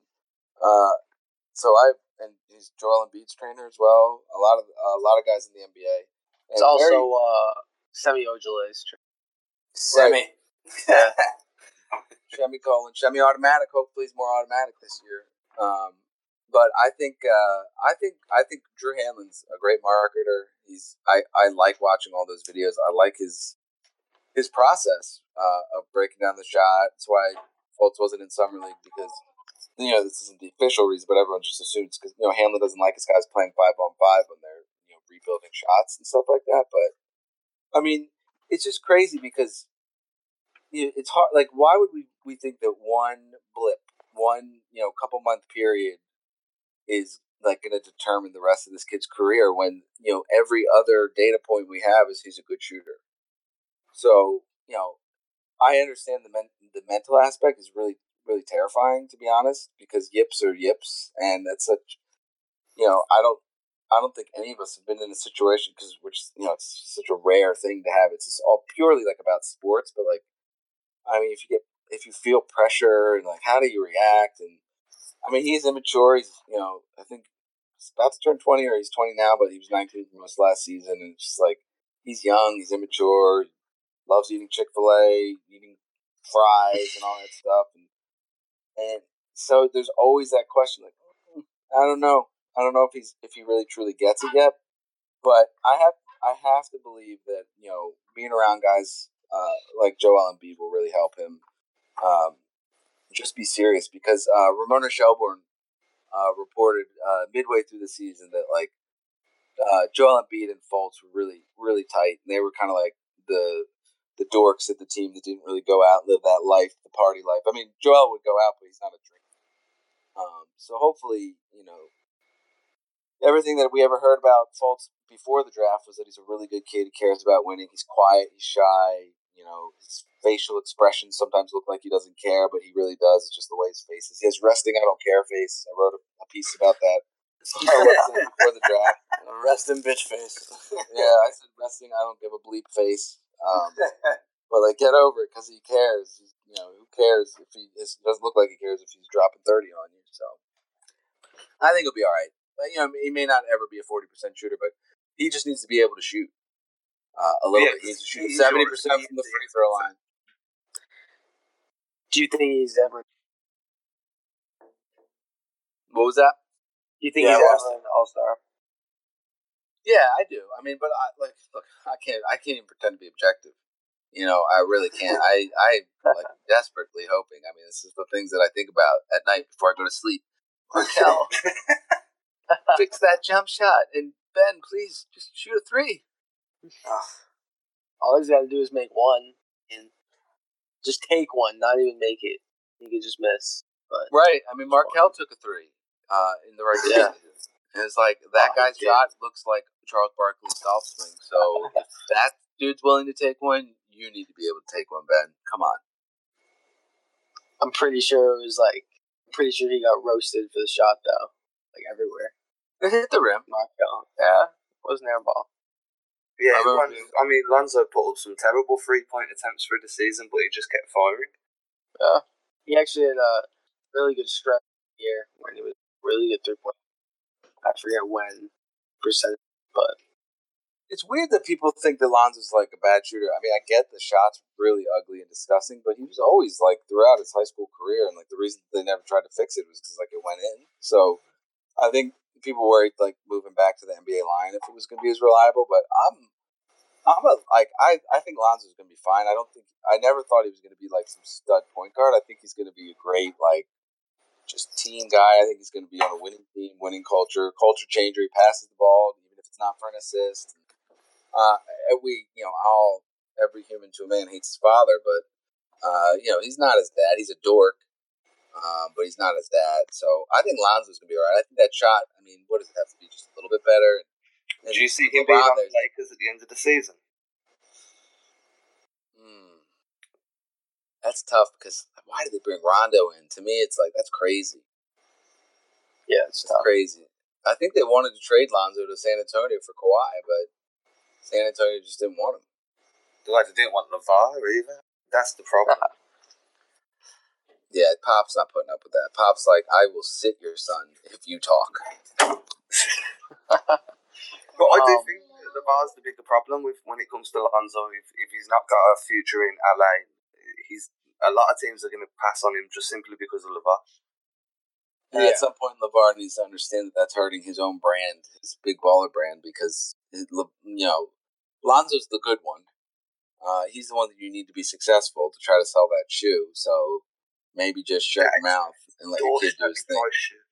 and he's Joel Embiid's trainer as well. A lot of guys in the NBA. It's also Semi Ojeley's trainer. Semi. Yeah. Shemi automatic. Hopefully, he's more automatic this year. But I think Drew Hanlon's a great marketer. I like watching all those videos. I like his process of breaking down the shot. That's why Fultz wasn't in Summer League because this isn't the official reason, but everyone just assumes because Hanlon doesn't like his guys playing 5-on-5 when they're rebuilding shots and stuff like that. But I mean, it's just crazy because it's hard. Like, why would we think that one blip, one couple month period is like going to determine the rest of this kid's career when every other data point we have is he's a good shooter. So I understand the mental aspect is really really terrifying, to be honest, because yips are yips, and that's such I don't think any of us have been in a situation because it's such a rare thing to have. It's just all purely like about sports, but like I mean, if you feel pressure and like how do you react? And I mean, he's immature. He's I think he's about to turn 20 or he's 20 now, but he was 19 for most last season, and it's just like he's young, he's immature, loves eating Chick-fil-A, eating fries and all that stuff, and so there's always that question like I don't know if he really truly gets it yet, but I have to believe that being around guys like Joel Embiid will really help him just be serious because Ramona Shelburne reported midway through the season that like Joel Embiid and Fultz were really, really tight, and they were kind of like the dorks at the team that didn't really go out and live that life, the party life. I mean, Joel would go out, but he's not a drinker. So hopefully, everything that we ever heard about Fultz before the draft was that he's a really good kid. He cares about winning. He's quiet. He's shy. His facial expressions sometimes look like he doesn't care, but he really does. It's just the way his face is. He has resting I don't care face. I wrote a piece about that before the draft. Resting bitch face. Yeah, I said resting I don't give a bleep face. But like, get over it because he cares. Who cares if he doesn't look like he cares if he's dropping 30 on you. So I think he'll be all right. But, he may not ever be a 40% shooter, but he just needs to be able to shoot a little bit. He needs to shoot 70% from the free throw line. Do you think he's ever? What was that? Do you think he's ever an all-star? Yeah, I do. I mean, but look, I can't even pretend to be objective. I really can't. I like desperately hoping. I mean, this is the things that I think about at night before I go to sleep. Markel, fix that jump shot, and Ben, please just shoot a 3. All he's got to do is make one, and just take one, not even make it. He could just miss. But right. I mean, Markel took a 3 in the regular season. And it's like that guy's shot looks like Charles Barkley's golf swing. So if that dude's willing to take one, you need to be able to take one, Ben. Come on. I'm pretty sure he got roasted for the shot though, like everywhere. It hit the rim. Markel, yeah, it was an air ball. Yeah, Lonzo put up some terrible 3-point attempts through the season, but he just kept firing. Yeah, he actually had a really good stretch here when he was really good 3-point. I forget when percent, but it's weird that people think that Lonzo's like a bad shooter. I mean, I get the shots really ugly and disgusting, but he was always like throughout his high school career, and like the reason they never tried to fix it was because like it went in. So I think people worried like moving back to the NBA line if it was going to be as reliable. But I think Lonzo's going to be fine. I never thought he was going to be like some stud point guard. I think he's going to be a great like just team guy. I think he's going to be on a winning team, winning culture changer. He passes the ball even if it's not for an assist. Every human to a man hates his father, but he's not his dad. He's a dork, but he's not his dad. So I think Lonzo's going to be all right. I think that shot, I mean, what does it have to be? Just a little bit better. Do you see him being on the Lakers at the end of the season? That's tough because why did they bring Rondo in? To me, it's like that's crazy. Yeah, it's tough. Crazy. I think they wanted to trade Lonzo to San Antonio for Kawhi, but San Antonio just didn't want him. They didn't want LeVar either. That's the problem. Yeah, Pop's not putting up with that. Pop's like, I will sit your son if you talk. But I do think LeVar's the bigger problem when it comes to Lonzo. If he's not got a future in LA, a lot of teams are going to pass on him just simply because of LeVar. And at some point, LeVar needs to understand that that's hurting his own brand, his big baller brand, because Lonzo's the good one. He's the one that you need to be successful to try to sell that shoe. So maybe just shut your mouth and let your kid do his thing.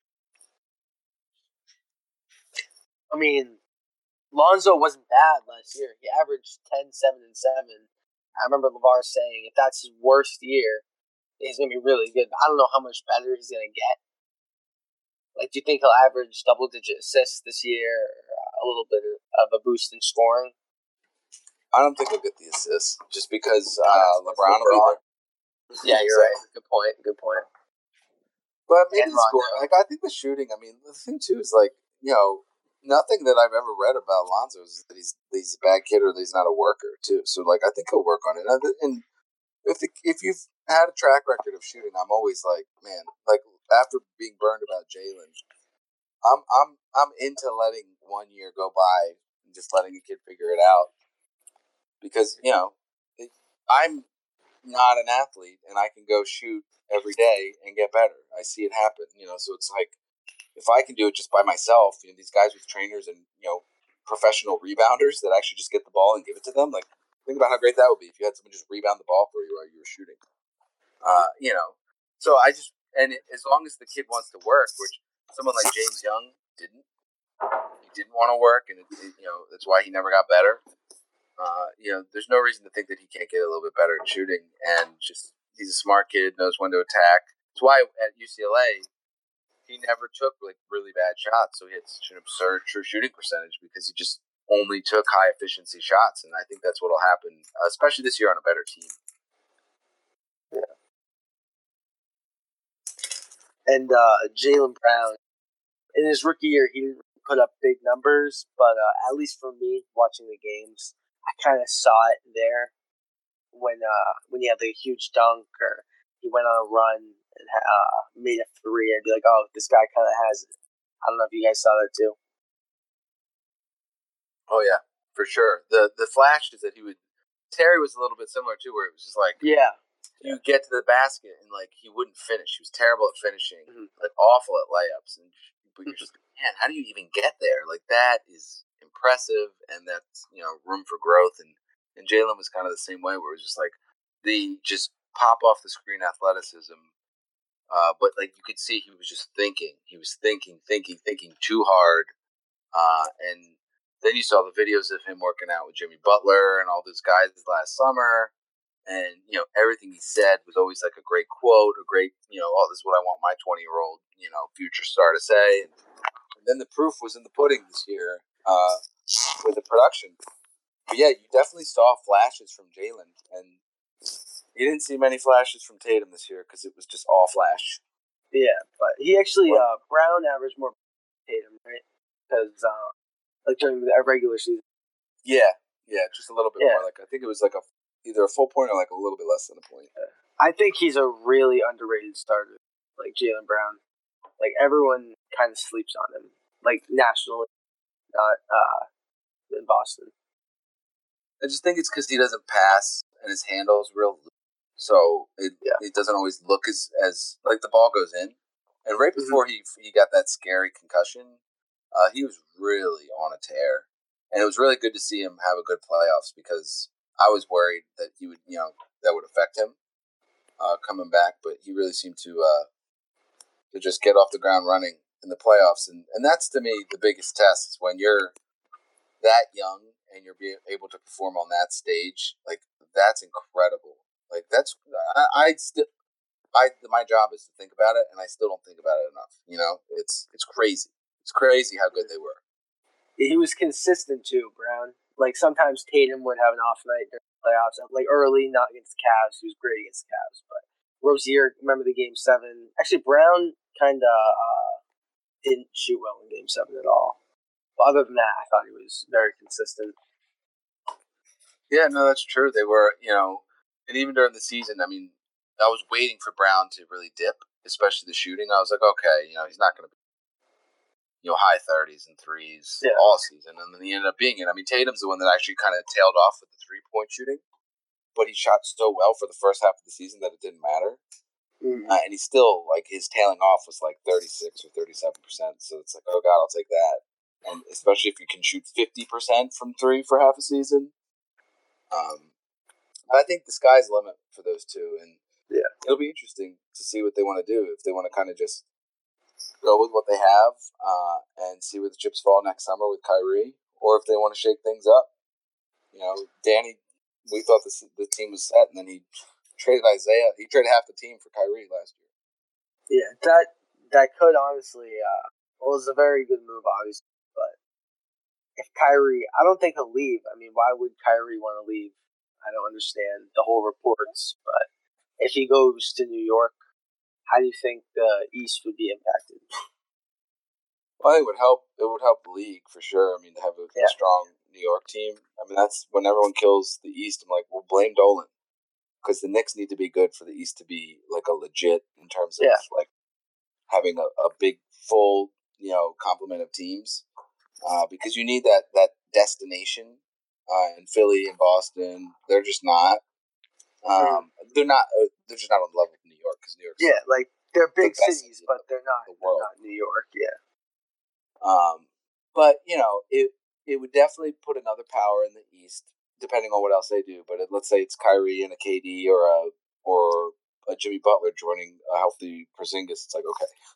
I mean, Lonzo wasn't bad last year. He averaged 10, 7, and 7. I remember LeVar saying if that's his worst year, he's going to be really good. I don't know how much better he's going to get. Like, do you think he'll average double-digit assists this year, or a little bit of a boost in scoring? I don't think he'll get the assists, just because LeBron will be there. Yeah, you're right. Good point. But maybe the scoring. Like, I think the shooting, I mean, the thing, too, is, like, nothing that I've ever read about Lonzo is that he's a bad kid or that he's not a worker, too. So, like, I think he'll work on it. And if you've had a track record of shooting, I'm always like, man, like, after being burned about Jalen, I'm into letting 1 year go by and just letting a kid figure it out. Because, I'm not an athlete and I can go shoot every day and get better. I see it happen, so it's like, if I can do it just by myself, these guys with trainers and, professional rebounders that actually just get the ball and give it to them, like, think about how great that would be if you had someone just rebound the ball for you while you were shooting. So as long as the kid wants to work, which Someone like James Young didn't. He didn't want to work, and that's why he never got better. There's no reason to think that he can't get a little bit better at shooting, and just he's a smart kid, knows when to attack. That's why at UCLA he never took like really bad shots, so he had such an absurd true shooting percentage because he just only took high efficiency shots, and I think that's what'll happen, especially this year on a better team. Yeah. And Jaylen Brown, in his rookie year, he didn't put up big numbers, but at least for me, watching the games, I kind of saw it there when he had like a huge dunk or he went on a run and made a three. I'd be like, oh, this guy kind of has it. I don't know if you guys saw that too. Oh yeah, for sure. The flash is that Terry was a little bit similar too, where it was just like you get to the basket and like he wouldn't finish. He was terrible at finishing, like awful at layups, but you're just man, how do you even get there? Like that is impressive, and that's room for growth. And Jaylen was kind of the same way, where it was just like the just pop off the screen athleticism. But like you could see, he was just thinking. He was thinking too hard, and then you saw the videos of him working out with Jimmy Butler and all those guys last summer. And, everything he said was always like a great quote, a great, oh, this is what I want my 20-year-old, future star to say. And then the proof was in the pudding this year with the production. But yeah, you definitely saw flashes from Jaylen. And you didn't see many flashes from Tatum this year because it was just all flash. Yeah, but he actually, Brown averaged more Tatum, right? Because, like during the regular season. Yeah, just a little bit more. Like I think it was like either a full point or like a little bit less than a point. I think he's a really underrated starter, like Jaylen Brown. Like everyone kind of sleeps on him, like nationally, not in Boston. I just think it's because he doesn't pass and his handle's real loose, so it doesn't always look as like the ball goes in. And right before he got that scary concussion, he was really on a tear, and it was really good to see him have a good playoffs because I was worried that he would, that would affect him coming back, but he really seemed to just get off the ground running in the playoffs, and that's to me the biggest test is when you're that young and you're being able to perform on that stage. Like that's incredible. Like that's my job is to think about it, and I still don't think about it enough. It's crazy. It's crazy how good they were. He was consistent too, Brown. Like sometimes Tatum would have an off night during the playoffs, like early, not against the Cavs. He was great against the Cavs, but Rozier, remember the Game 7? Actually, Brown kind of didn't shoot well in Game 7 at all. But other than that, I thought he was very consistent. Yeah, no, that's true. They were, and even during the season, I mean, I was waiting for Brown to really dip, especially the shooting. I was like, okay, he's not going to be, high 30s and threes all season. And then he ended up being it. I mean, Tatum's the one that actually kind of tailed off with the 3-point shooting, but he shot so well for the first half of the season that it didn't matter. And he still, like, his tailing off was like 36 or 37%. So it's like, oh, God, I'll take that. And especially if you can shoot 50% from three for half a season. I think the sky's the limit for those two. And it'll be interesting to see what they want to do. If they want to kind of just go with what they have and see where the chips fall next summer with Kyrie, or if they want to shake things up. Danny, we thought the team was set, and then he traded Isaiah. He traded half the team for Kyrie last year. Yeah, that could honestly, it was a very good move, obviously. But if Kyrie, I don't think he'll leave. I mean, why would Kyrie want to leave? I don't understand the whole reports. But if he goes to New York, how do you think the East would be impacted? Well, I think it would help. It would help the league for sure. I mean, to have a strong New York team. I mean, that's when everyone kills the East. I'm like, well, blame Dolan, because the Knicks need to be good for the East to be like a legit in terms of like having a big full complement of teams. Because you need that destination. In Philly and Boston, they're just not. They're not. They're just not on the level of New York, because New York's like they're big cities, but they're not. They're not New York. Yeah. But it would definitely put another power in the East, depending on what else they do. But let's say it's Kyrie and a KD or a Jimmy Butler joining a healthy Porzingis. It's like, okay,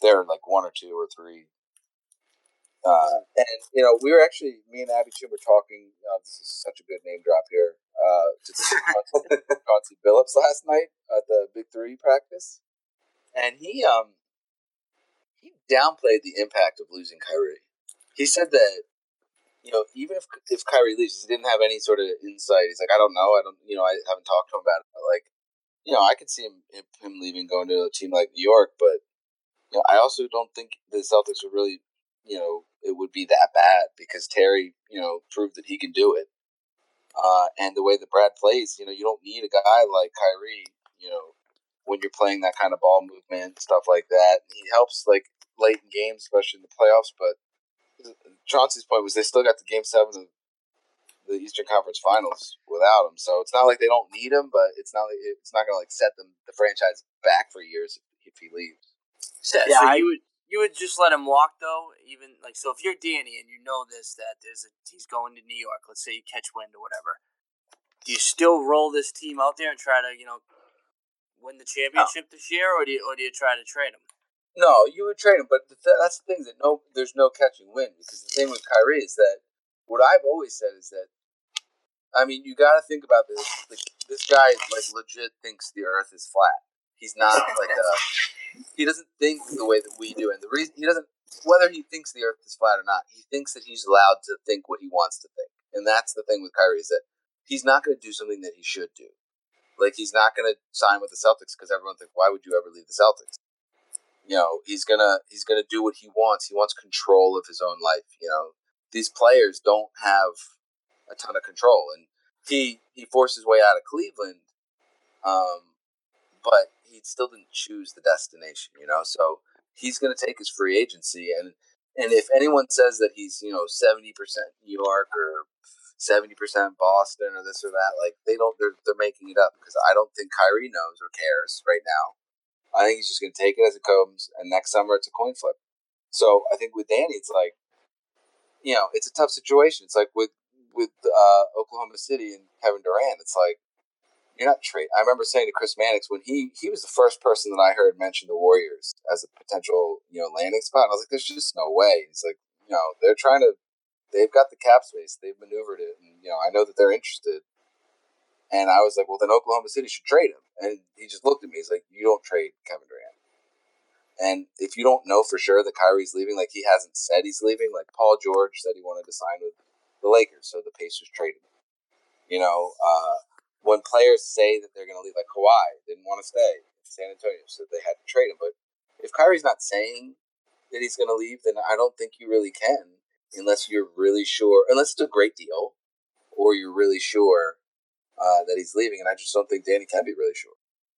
They're like 1 or 2 or 3. And we were actually, me and Abby Chum were talking. This is such a good name drop here. To Chauncey Billups last night at the Big 3 practice, and he downplayed the impact of losing Kyrie. He said that even if Kyrie leaves, he didn't have any sort of insight. He's like, I don't know, I haven't talked to him about it. But like, I could see him leaving, going to a team like New York, but I also don't think the Celtics would really, it would be that bad because Terry, proved that he can do it. And the way that Brad plays, you don't need a guy like Kyrie, when you're playing that kind of ball movement, stuff like that. He helps like late in games, especially in the playoffs. But Chauncey's point was they still got the Game 7 of the Eastern Conference Finals without him. So it's not like they don't need him, but it's not going to like set the franchise back for years if he leaves. Yeah, so you would just let him walk though, even like so. If you're Danny and you know this that he's going to New York, let's say you catch wind or whatever, do you still roll this team out there and try to win the championship this year, or do you try to trade him? No, you would trade him, but that's the thing there's no catching wind because the thing with Kyrie is that what I've always said is that you got to think about this. Like, this guy like legit thinks the Earth is flat. He's not like he doesn't think the way that we do, and the reason he doesn't, whether he thinks the Earth is flat or not, he thinks that he's allowed to think what he wants to think, and that's the thing with Kyrie is that he's not going to do something that he should do. Like, he's not going to sign with the Celtics because everyone thinks, why would you ever leave the Celtics? He's gonna do what he wants. He wants control of his own life. These players don't have a ton of control, and he forced his way out of Cleveland, but he still didn't choose the destination. So he's gonna take his free agency, and if anyone says that he's 70% New York or 70% Boston or this or that, like they're making it up because I don't think Kyrie knows or cares right now. I think he's just going to take it as it comes, and next summer it's a coin flip. So I think with Danny, it's like, it's a tough situation. It's like with Oklahoma City and Kevin Durant. It's like you're not trade. I remember saying to Chris Mannix when he was the first person that I heard mention the Warriors as a potential landing spot. And I was like, there's just no way. He's like, they're trying to. They've got the cap space. They've maneuvered it, and I know that they're interested. And I was like, well, then Oklahoma City should trade him. And he just looked at me. He's like, you don't trade Kevin Durant. And if you don't know for sure that Kyrie's leaving, like he hasn't said he's leaving, like Paul George said he wanted to sign with the Lakers, so the Pacers traded him. When players say that they're going to leave, like Kawhi didn't want to stay in San Antonio, so they had to trade him. But if Kyrie's not saying that he's going to leave, then I don't think you really can, unless you're really sure, unless it's a great deal, or you're really sure that he's leaving, and I just don't think Danny can be really sure.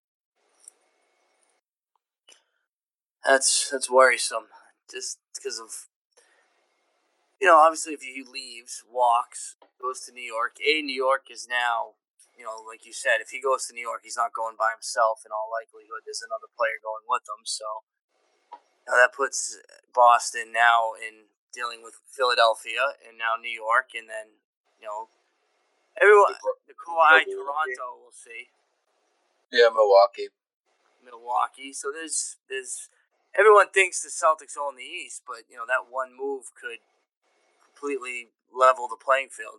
That's worrisome, just because of obviously if he leaves, walks, goes to New York. New York is now like you said, if he goes to New York, he's not going by himself. In all likelihood, there's another player going with him. So that puts Boston now in dealing with Philadelphia and now New York, and then everyone, the Kawhi, Toronto, we'll see. Yeah, Milwaukee. So there's everyone thinks the Celtics own the East, but that one move could completely level the playing field.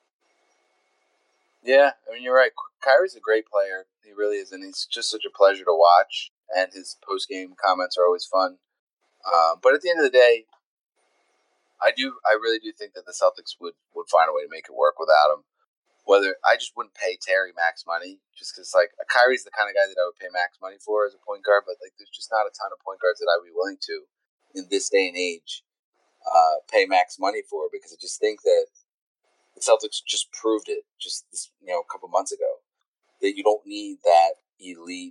Yeah, you're right. Kyrie's a great player. He really is, and he's just such a pleasure to watch. And his post-game comments are always fun. But at the end of the day, I really do think that the Celtics would find a way to make it work without him. Whether I just wouldn't pay Terry max money, just because like Kyrie's the kind of guy that I would pay max money for as a point guard, but like there's just not a ton of point guards that I would be willing to in this day and age pay max money for, because I just think that the Celtics just proved it just this, a couple months ago that you don't need that elite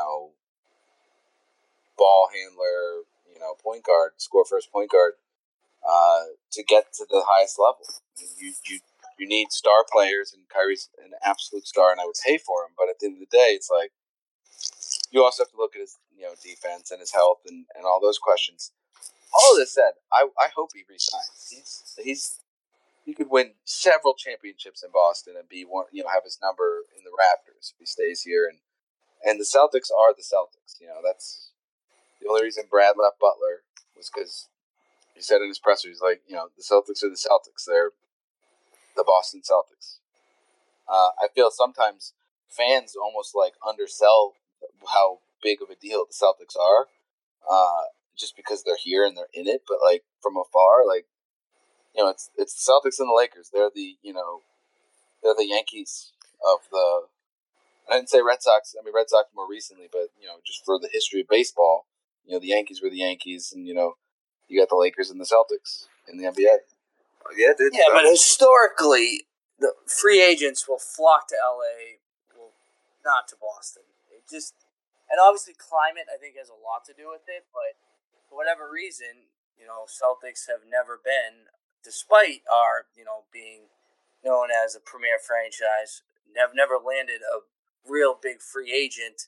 ball handler point guard, score first point guard to get to the highest level. You need star players, and Kyrie's an absolute star, and I would pay for him. But at the end of the day, it's like you also have to look at his defense and his health and all those questions. All of this said, I hope he resigns. He could win several championships in Boston and be one, have his number in the rafters if he stays here. And the Celtics are the Celtics. The only reason Brad left Butler was because he said in his presser, he's like, the Celtics are the Celtics. They're the Boston Celtics. I feel sometimes fans almost like undersell how big of a deal the Celtics are, just because they're here and they're in it. But like from afar, like it's the Celtics and the Lakers. They're the they're the Yankees of the. I didn't say Red Sox. I mean Red Sox more recently, but just for the history of baseball, the Yankees were the Yankees, and you got the Lakers and the Celtics in the NBA. Yeah, dude. Yeah, but historically, the free agents will flock to LA, not to Boston. And obviously climate, I think, has a lot to do with it. But for whatever reason, Celtics have never been, despite our being known as a premier franchise, have never landed a real big free agent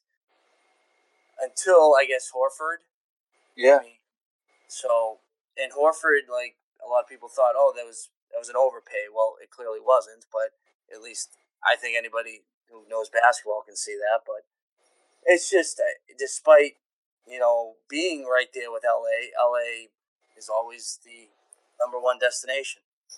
until I guess Horford. Yeah. And Horford, like a lot of people thought, that was an overpay. Well, it clearly wasn't, but at least I think anybody who knows basketball can see that. But it's just, despite being right there with LA is always the number one destination.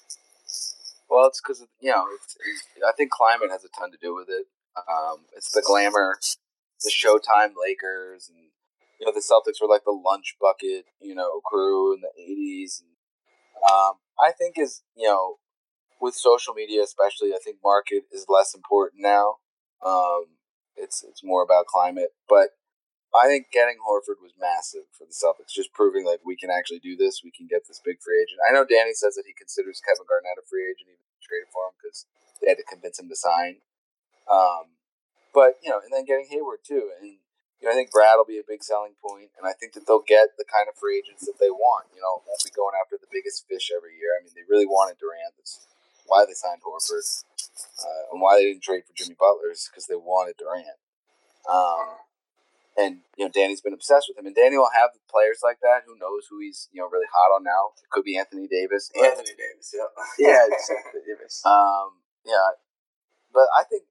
Well, it's because I think climate has a ton to do with it. It's the glamour, the Showtime Lakers, and the Celtics were like the lunch bucket, crew in the '80s. And, I think with social media especially, I think market is less important now. It's more about climate, but I think getting Horford was massive for the Celtics, just proving like we can actually do this. We can get this big free agent. I know Danny says that he considers Kevin Garnett a free agent, even traded for him because they had to convince him to sign. But and then getting Hayward too, and I think Brad will be a big selling point, and I think that they'll get the kind of free agents that they want. It won't be going after the biggest fish every year. I mean, they really wanted Durant. That's why they signed Horford, and why they didn't trade for Jimmy Butler is because they wanted Durant. And Danny's been obsessed with him, and Danny will have players like that. Who knows who he's really hot on now? It could be Anthony Davis. Anthony Davis, yeah, Yeah, it's Anthony Davis. Yeah, but I think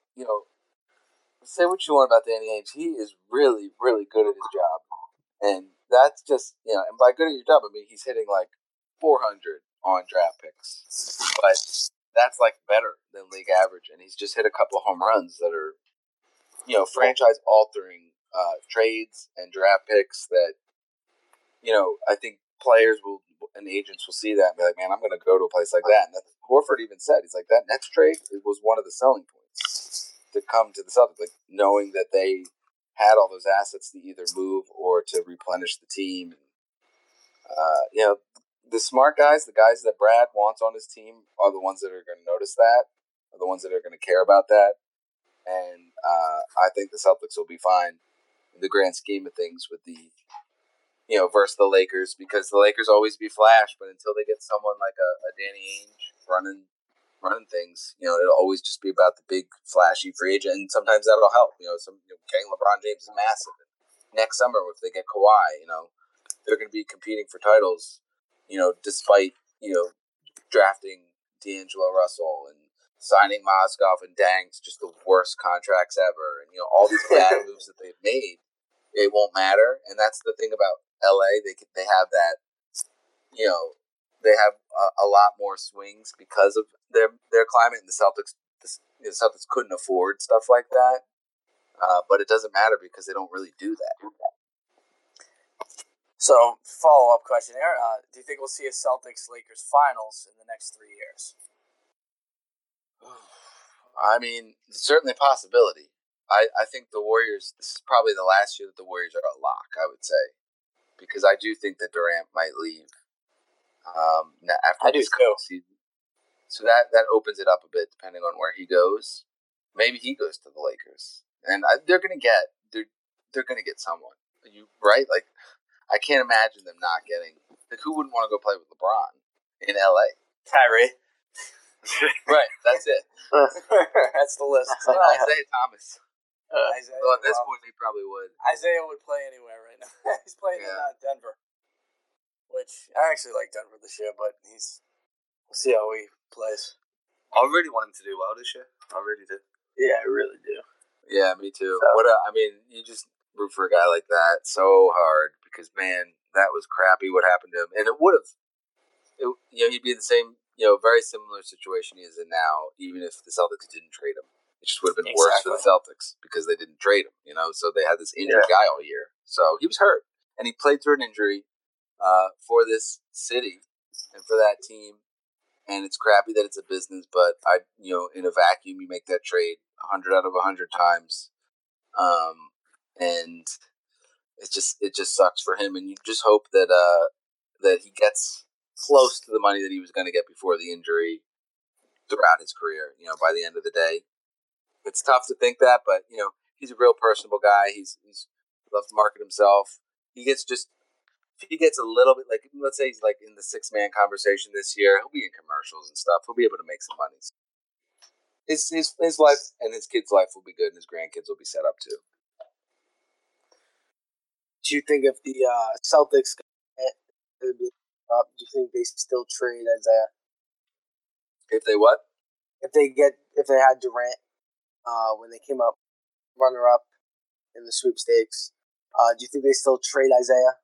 say what you want about Danny Ainge, he is really, really good at his job, and that's just and by good at your job, I mean he's hitting like 400 on draft picks, but that's like better than league average, and he's just hit a couple home runs that are franchise altering trades and draft picks that I think players and agents will see that and be like, man, I'm going to go to a place like that. And Horford even said, he's like, that Nets trade was one of the selling points to come to the Celtics, like knowing that they had all those assets to either move or to replenish the team. The smart guys, the guys that Brad wants on his team, are the ones that are going to notice that, are the ones that are going to care about that. And I think the Celtics will be fine in the grand scheme of things with the, versus the Lakers, because the Lakers always be flash, but until they get someone like a Danny Ainge running things, it'll always just be about the big flashy free agent, and sometimes that'll help. Getting LeBron James is massive. And next summer, if they get Kawhi, they're going to be competing for titles, despite drafting D'Angelo Russell and signing Mozgov and Dang's just the worst contracts ever, and all these bad moves that they've made, it won't matter. And that's the thing about LA; they have that, they have a lot more swings because of their climate, and the Celtics couldn't afford stuff like that. But it doesn't matter because they don't really do that. So, follow-up question here. Do you think we'll see a Celtics-Lakers finals in the next 3 years? I mean, it's certainly a possibility. I think the Warriors, this is probably the last year that the Warriors are a lock, I would say. Because I do think that Durant might leave after this season. So that opens it up a bit, depending on where he goes. Maybe he goes to the Lakers. And they're going to get someone. Right? Like, I can't imagine them not getting. Like, who wouldn't want to go play with LeBron in LA? Kyrie. Right, that's it. That's the list. Isaiah Thomas. Isaiah, well, at this point, he probably would. Isaiah would play anywhere right now. He's playing in Denver, which I actually like Denver this year, but we'll see how he plays. I really want him to do well this year. I really do. Yeah, I really do. Yeah, me too. So, I mean, root for a guy like that so hard because, man, that was crappy what happened to him. And it would have, he'd be in the same, very similar situation he is in now, even if the Celtics didn't trade him. It just would have been worse for the Celtics because they didn't trade him, so they had this injured guy all year. So he was hurt, and he played through an injury for this city and for that team. And it's crappy that it's a business, but in a vacuum, you make that trade 100 out of 100 times. And it just sucks for him. And you just hope that he gets close to the money that he was going to get before the injury throughout his career, by the end of the day. It's tough to think that, but, he's a real personable guy. He's loves to market himself. If he gets a little bit, like, let's say he's like in the 6-man conversation this year, he'll be in commercials and stuff. He'll be able to make some money. His life and his kids' life will be good, and his grandkids will be set up too. Do you think if the Celtics do you think they still trade Isaiah? If they what? If they had Durant when they came up runner-up in the sweepstakes, do you think they still trade Isaiah?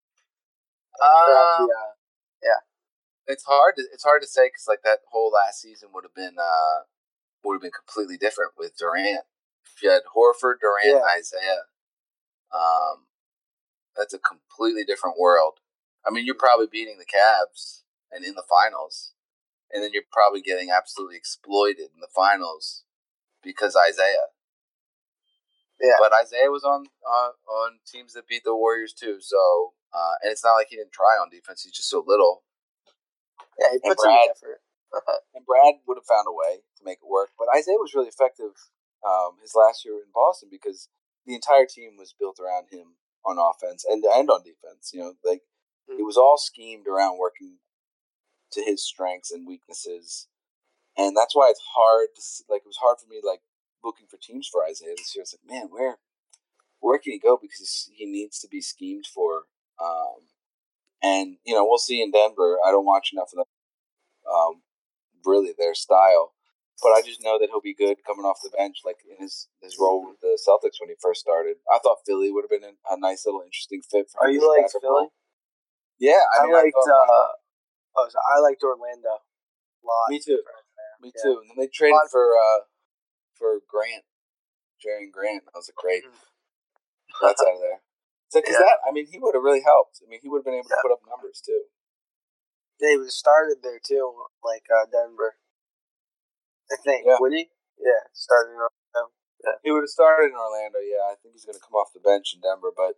Yeah. It's hard to say because like that whole last season would have been completely different with Durant. If you had Horford, Durant, Isaiah, that's a completely different world. I mean, you're probably beating the Cavs and in the finals, and then you're probably getting absolutely exploited in the finals because Isaiah. Yeah. But Isaiah was on teams that beat the Warriors too, so and it's not like he didn't try on defense. He's just so little. Yeah, he puts in the effort. And Brad would have found a way to make it work. But Isaiah was really effective his last year in Boston because the entire team was built around him on offense and on defense. It was all schemed around working to his strengths and weaknesses, and that's why it's hard. It was hard for me looking for teams for Isaiah this year. It's like, man, where can he go because he needs to be schemed for. And we'll see in Denver. I don't watch enough of them, really their style, but I just know that he'll be good coming off the bench, like in his role with the Celtics when he first started. I thought Philly would have been a nice little interesting fit for him. Are you like Philly? Yeah, I liked Orlando a lot. Me too. Me too. And then they traded for Grant, Jerian Grant. I was like, great. That's out of there. Because he would have really helped. I mean, he would have been able to put up numbers too. Yeah, he would have started there too, like Denver. I think. Yeah. Would he? Yeah, started in Orlando. Yeah. He would have started in Orlando, yeah. I think he's going to come off the bench in Denver, but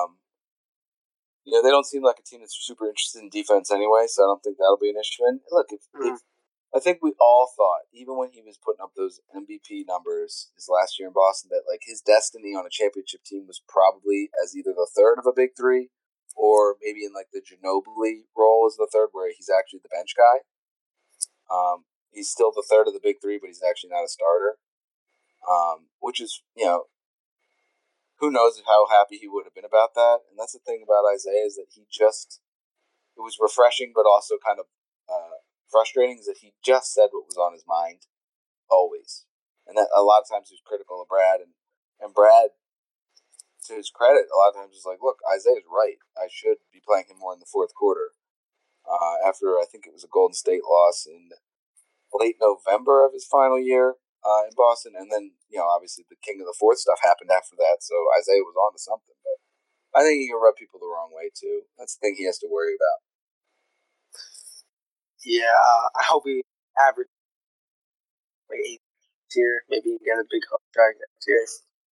they don't seem like a team that's super interested in defense anyway, so I don't think that'll be an issue. And look, if I think we all thought, even when he was putting up those MVP numbers his last year in Boston, that his destiny on a championship team was probably as either the third of a big three, or maybe in the Ginobili role as the third, where he's actually the bench guy. He's still the third of the big three, but he's actually not a starter. Which is, who knows how happy he would have been about that. And that's the thing about Isaiah is that it was refreshing, but also kind of frustrating is that he just said what was on his mind always. And that a lot of times he was critical of Brad. And Brad, to his credit, a lot of times was like, look, Isaiah's right. I should be playing him more in the fourth quarter. After, I think it was a Golden State loss in late November of his final year in Boston. And then, obviously the King of the Fourth stuff happened after that. So Isaiah was on to something. But I think he can rub people the wrong way, too. That's the thing he has to worry about. Yeah, I hope he averaged 8 this year. Maybe he can get a big contract next year.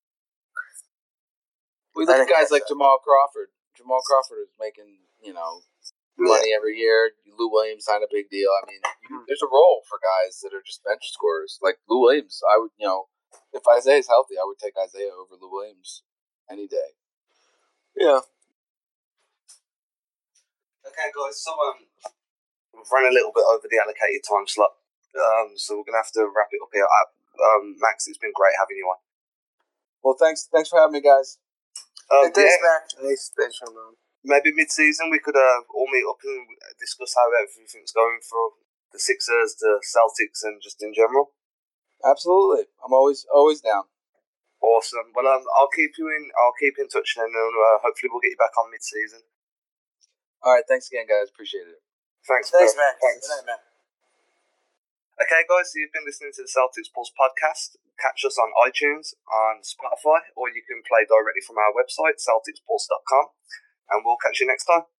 We look at guys like Jamal Crawford. Jamal Crawford is making, money every year. Lou Williams signed a big deal. I mean, there's a role for guys that are just bench scorers. Like Lou Williams, I would, if Isaiah's healthy, I would take Isaiah over Lou Williams any day. Yeah. Okay, guys, so we've run a little bit over the allocated time slot, so we're going to have to wrap it up here. Max, it's been great having you on. Well, thanks for having me, guys. Thanks, Max. Thanks for having me. Maybe mid-season we could all meet up and discuss how everything's going for the Sixers, the Celtics, and just in general. Absolutely. I'm always down. Awesome. Well, I'll keep in touch then, and hopefully we'll get you back on mid-season. All right, thanks again, guys. Appreciate it. Thanks, man. Thanks. Good night, man. Okay, guys, so you've been listening to the Celtics Pulse podcast. Catch us on iTunes, on Spotify, or you can play directly from our website, CelticsPulse.com, and we'll catch you next time.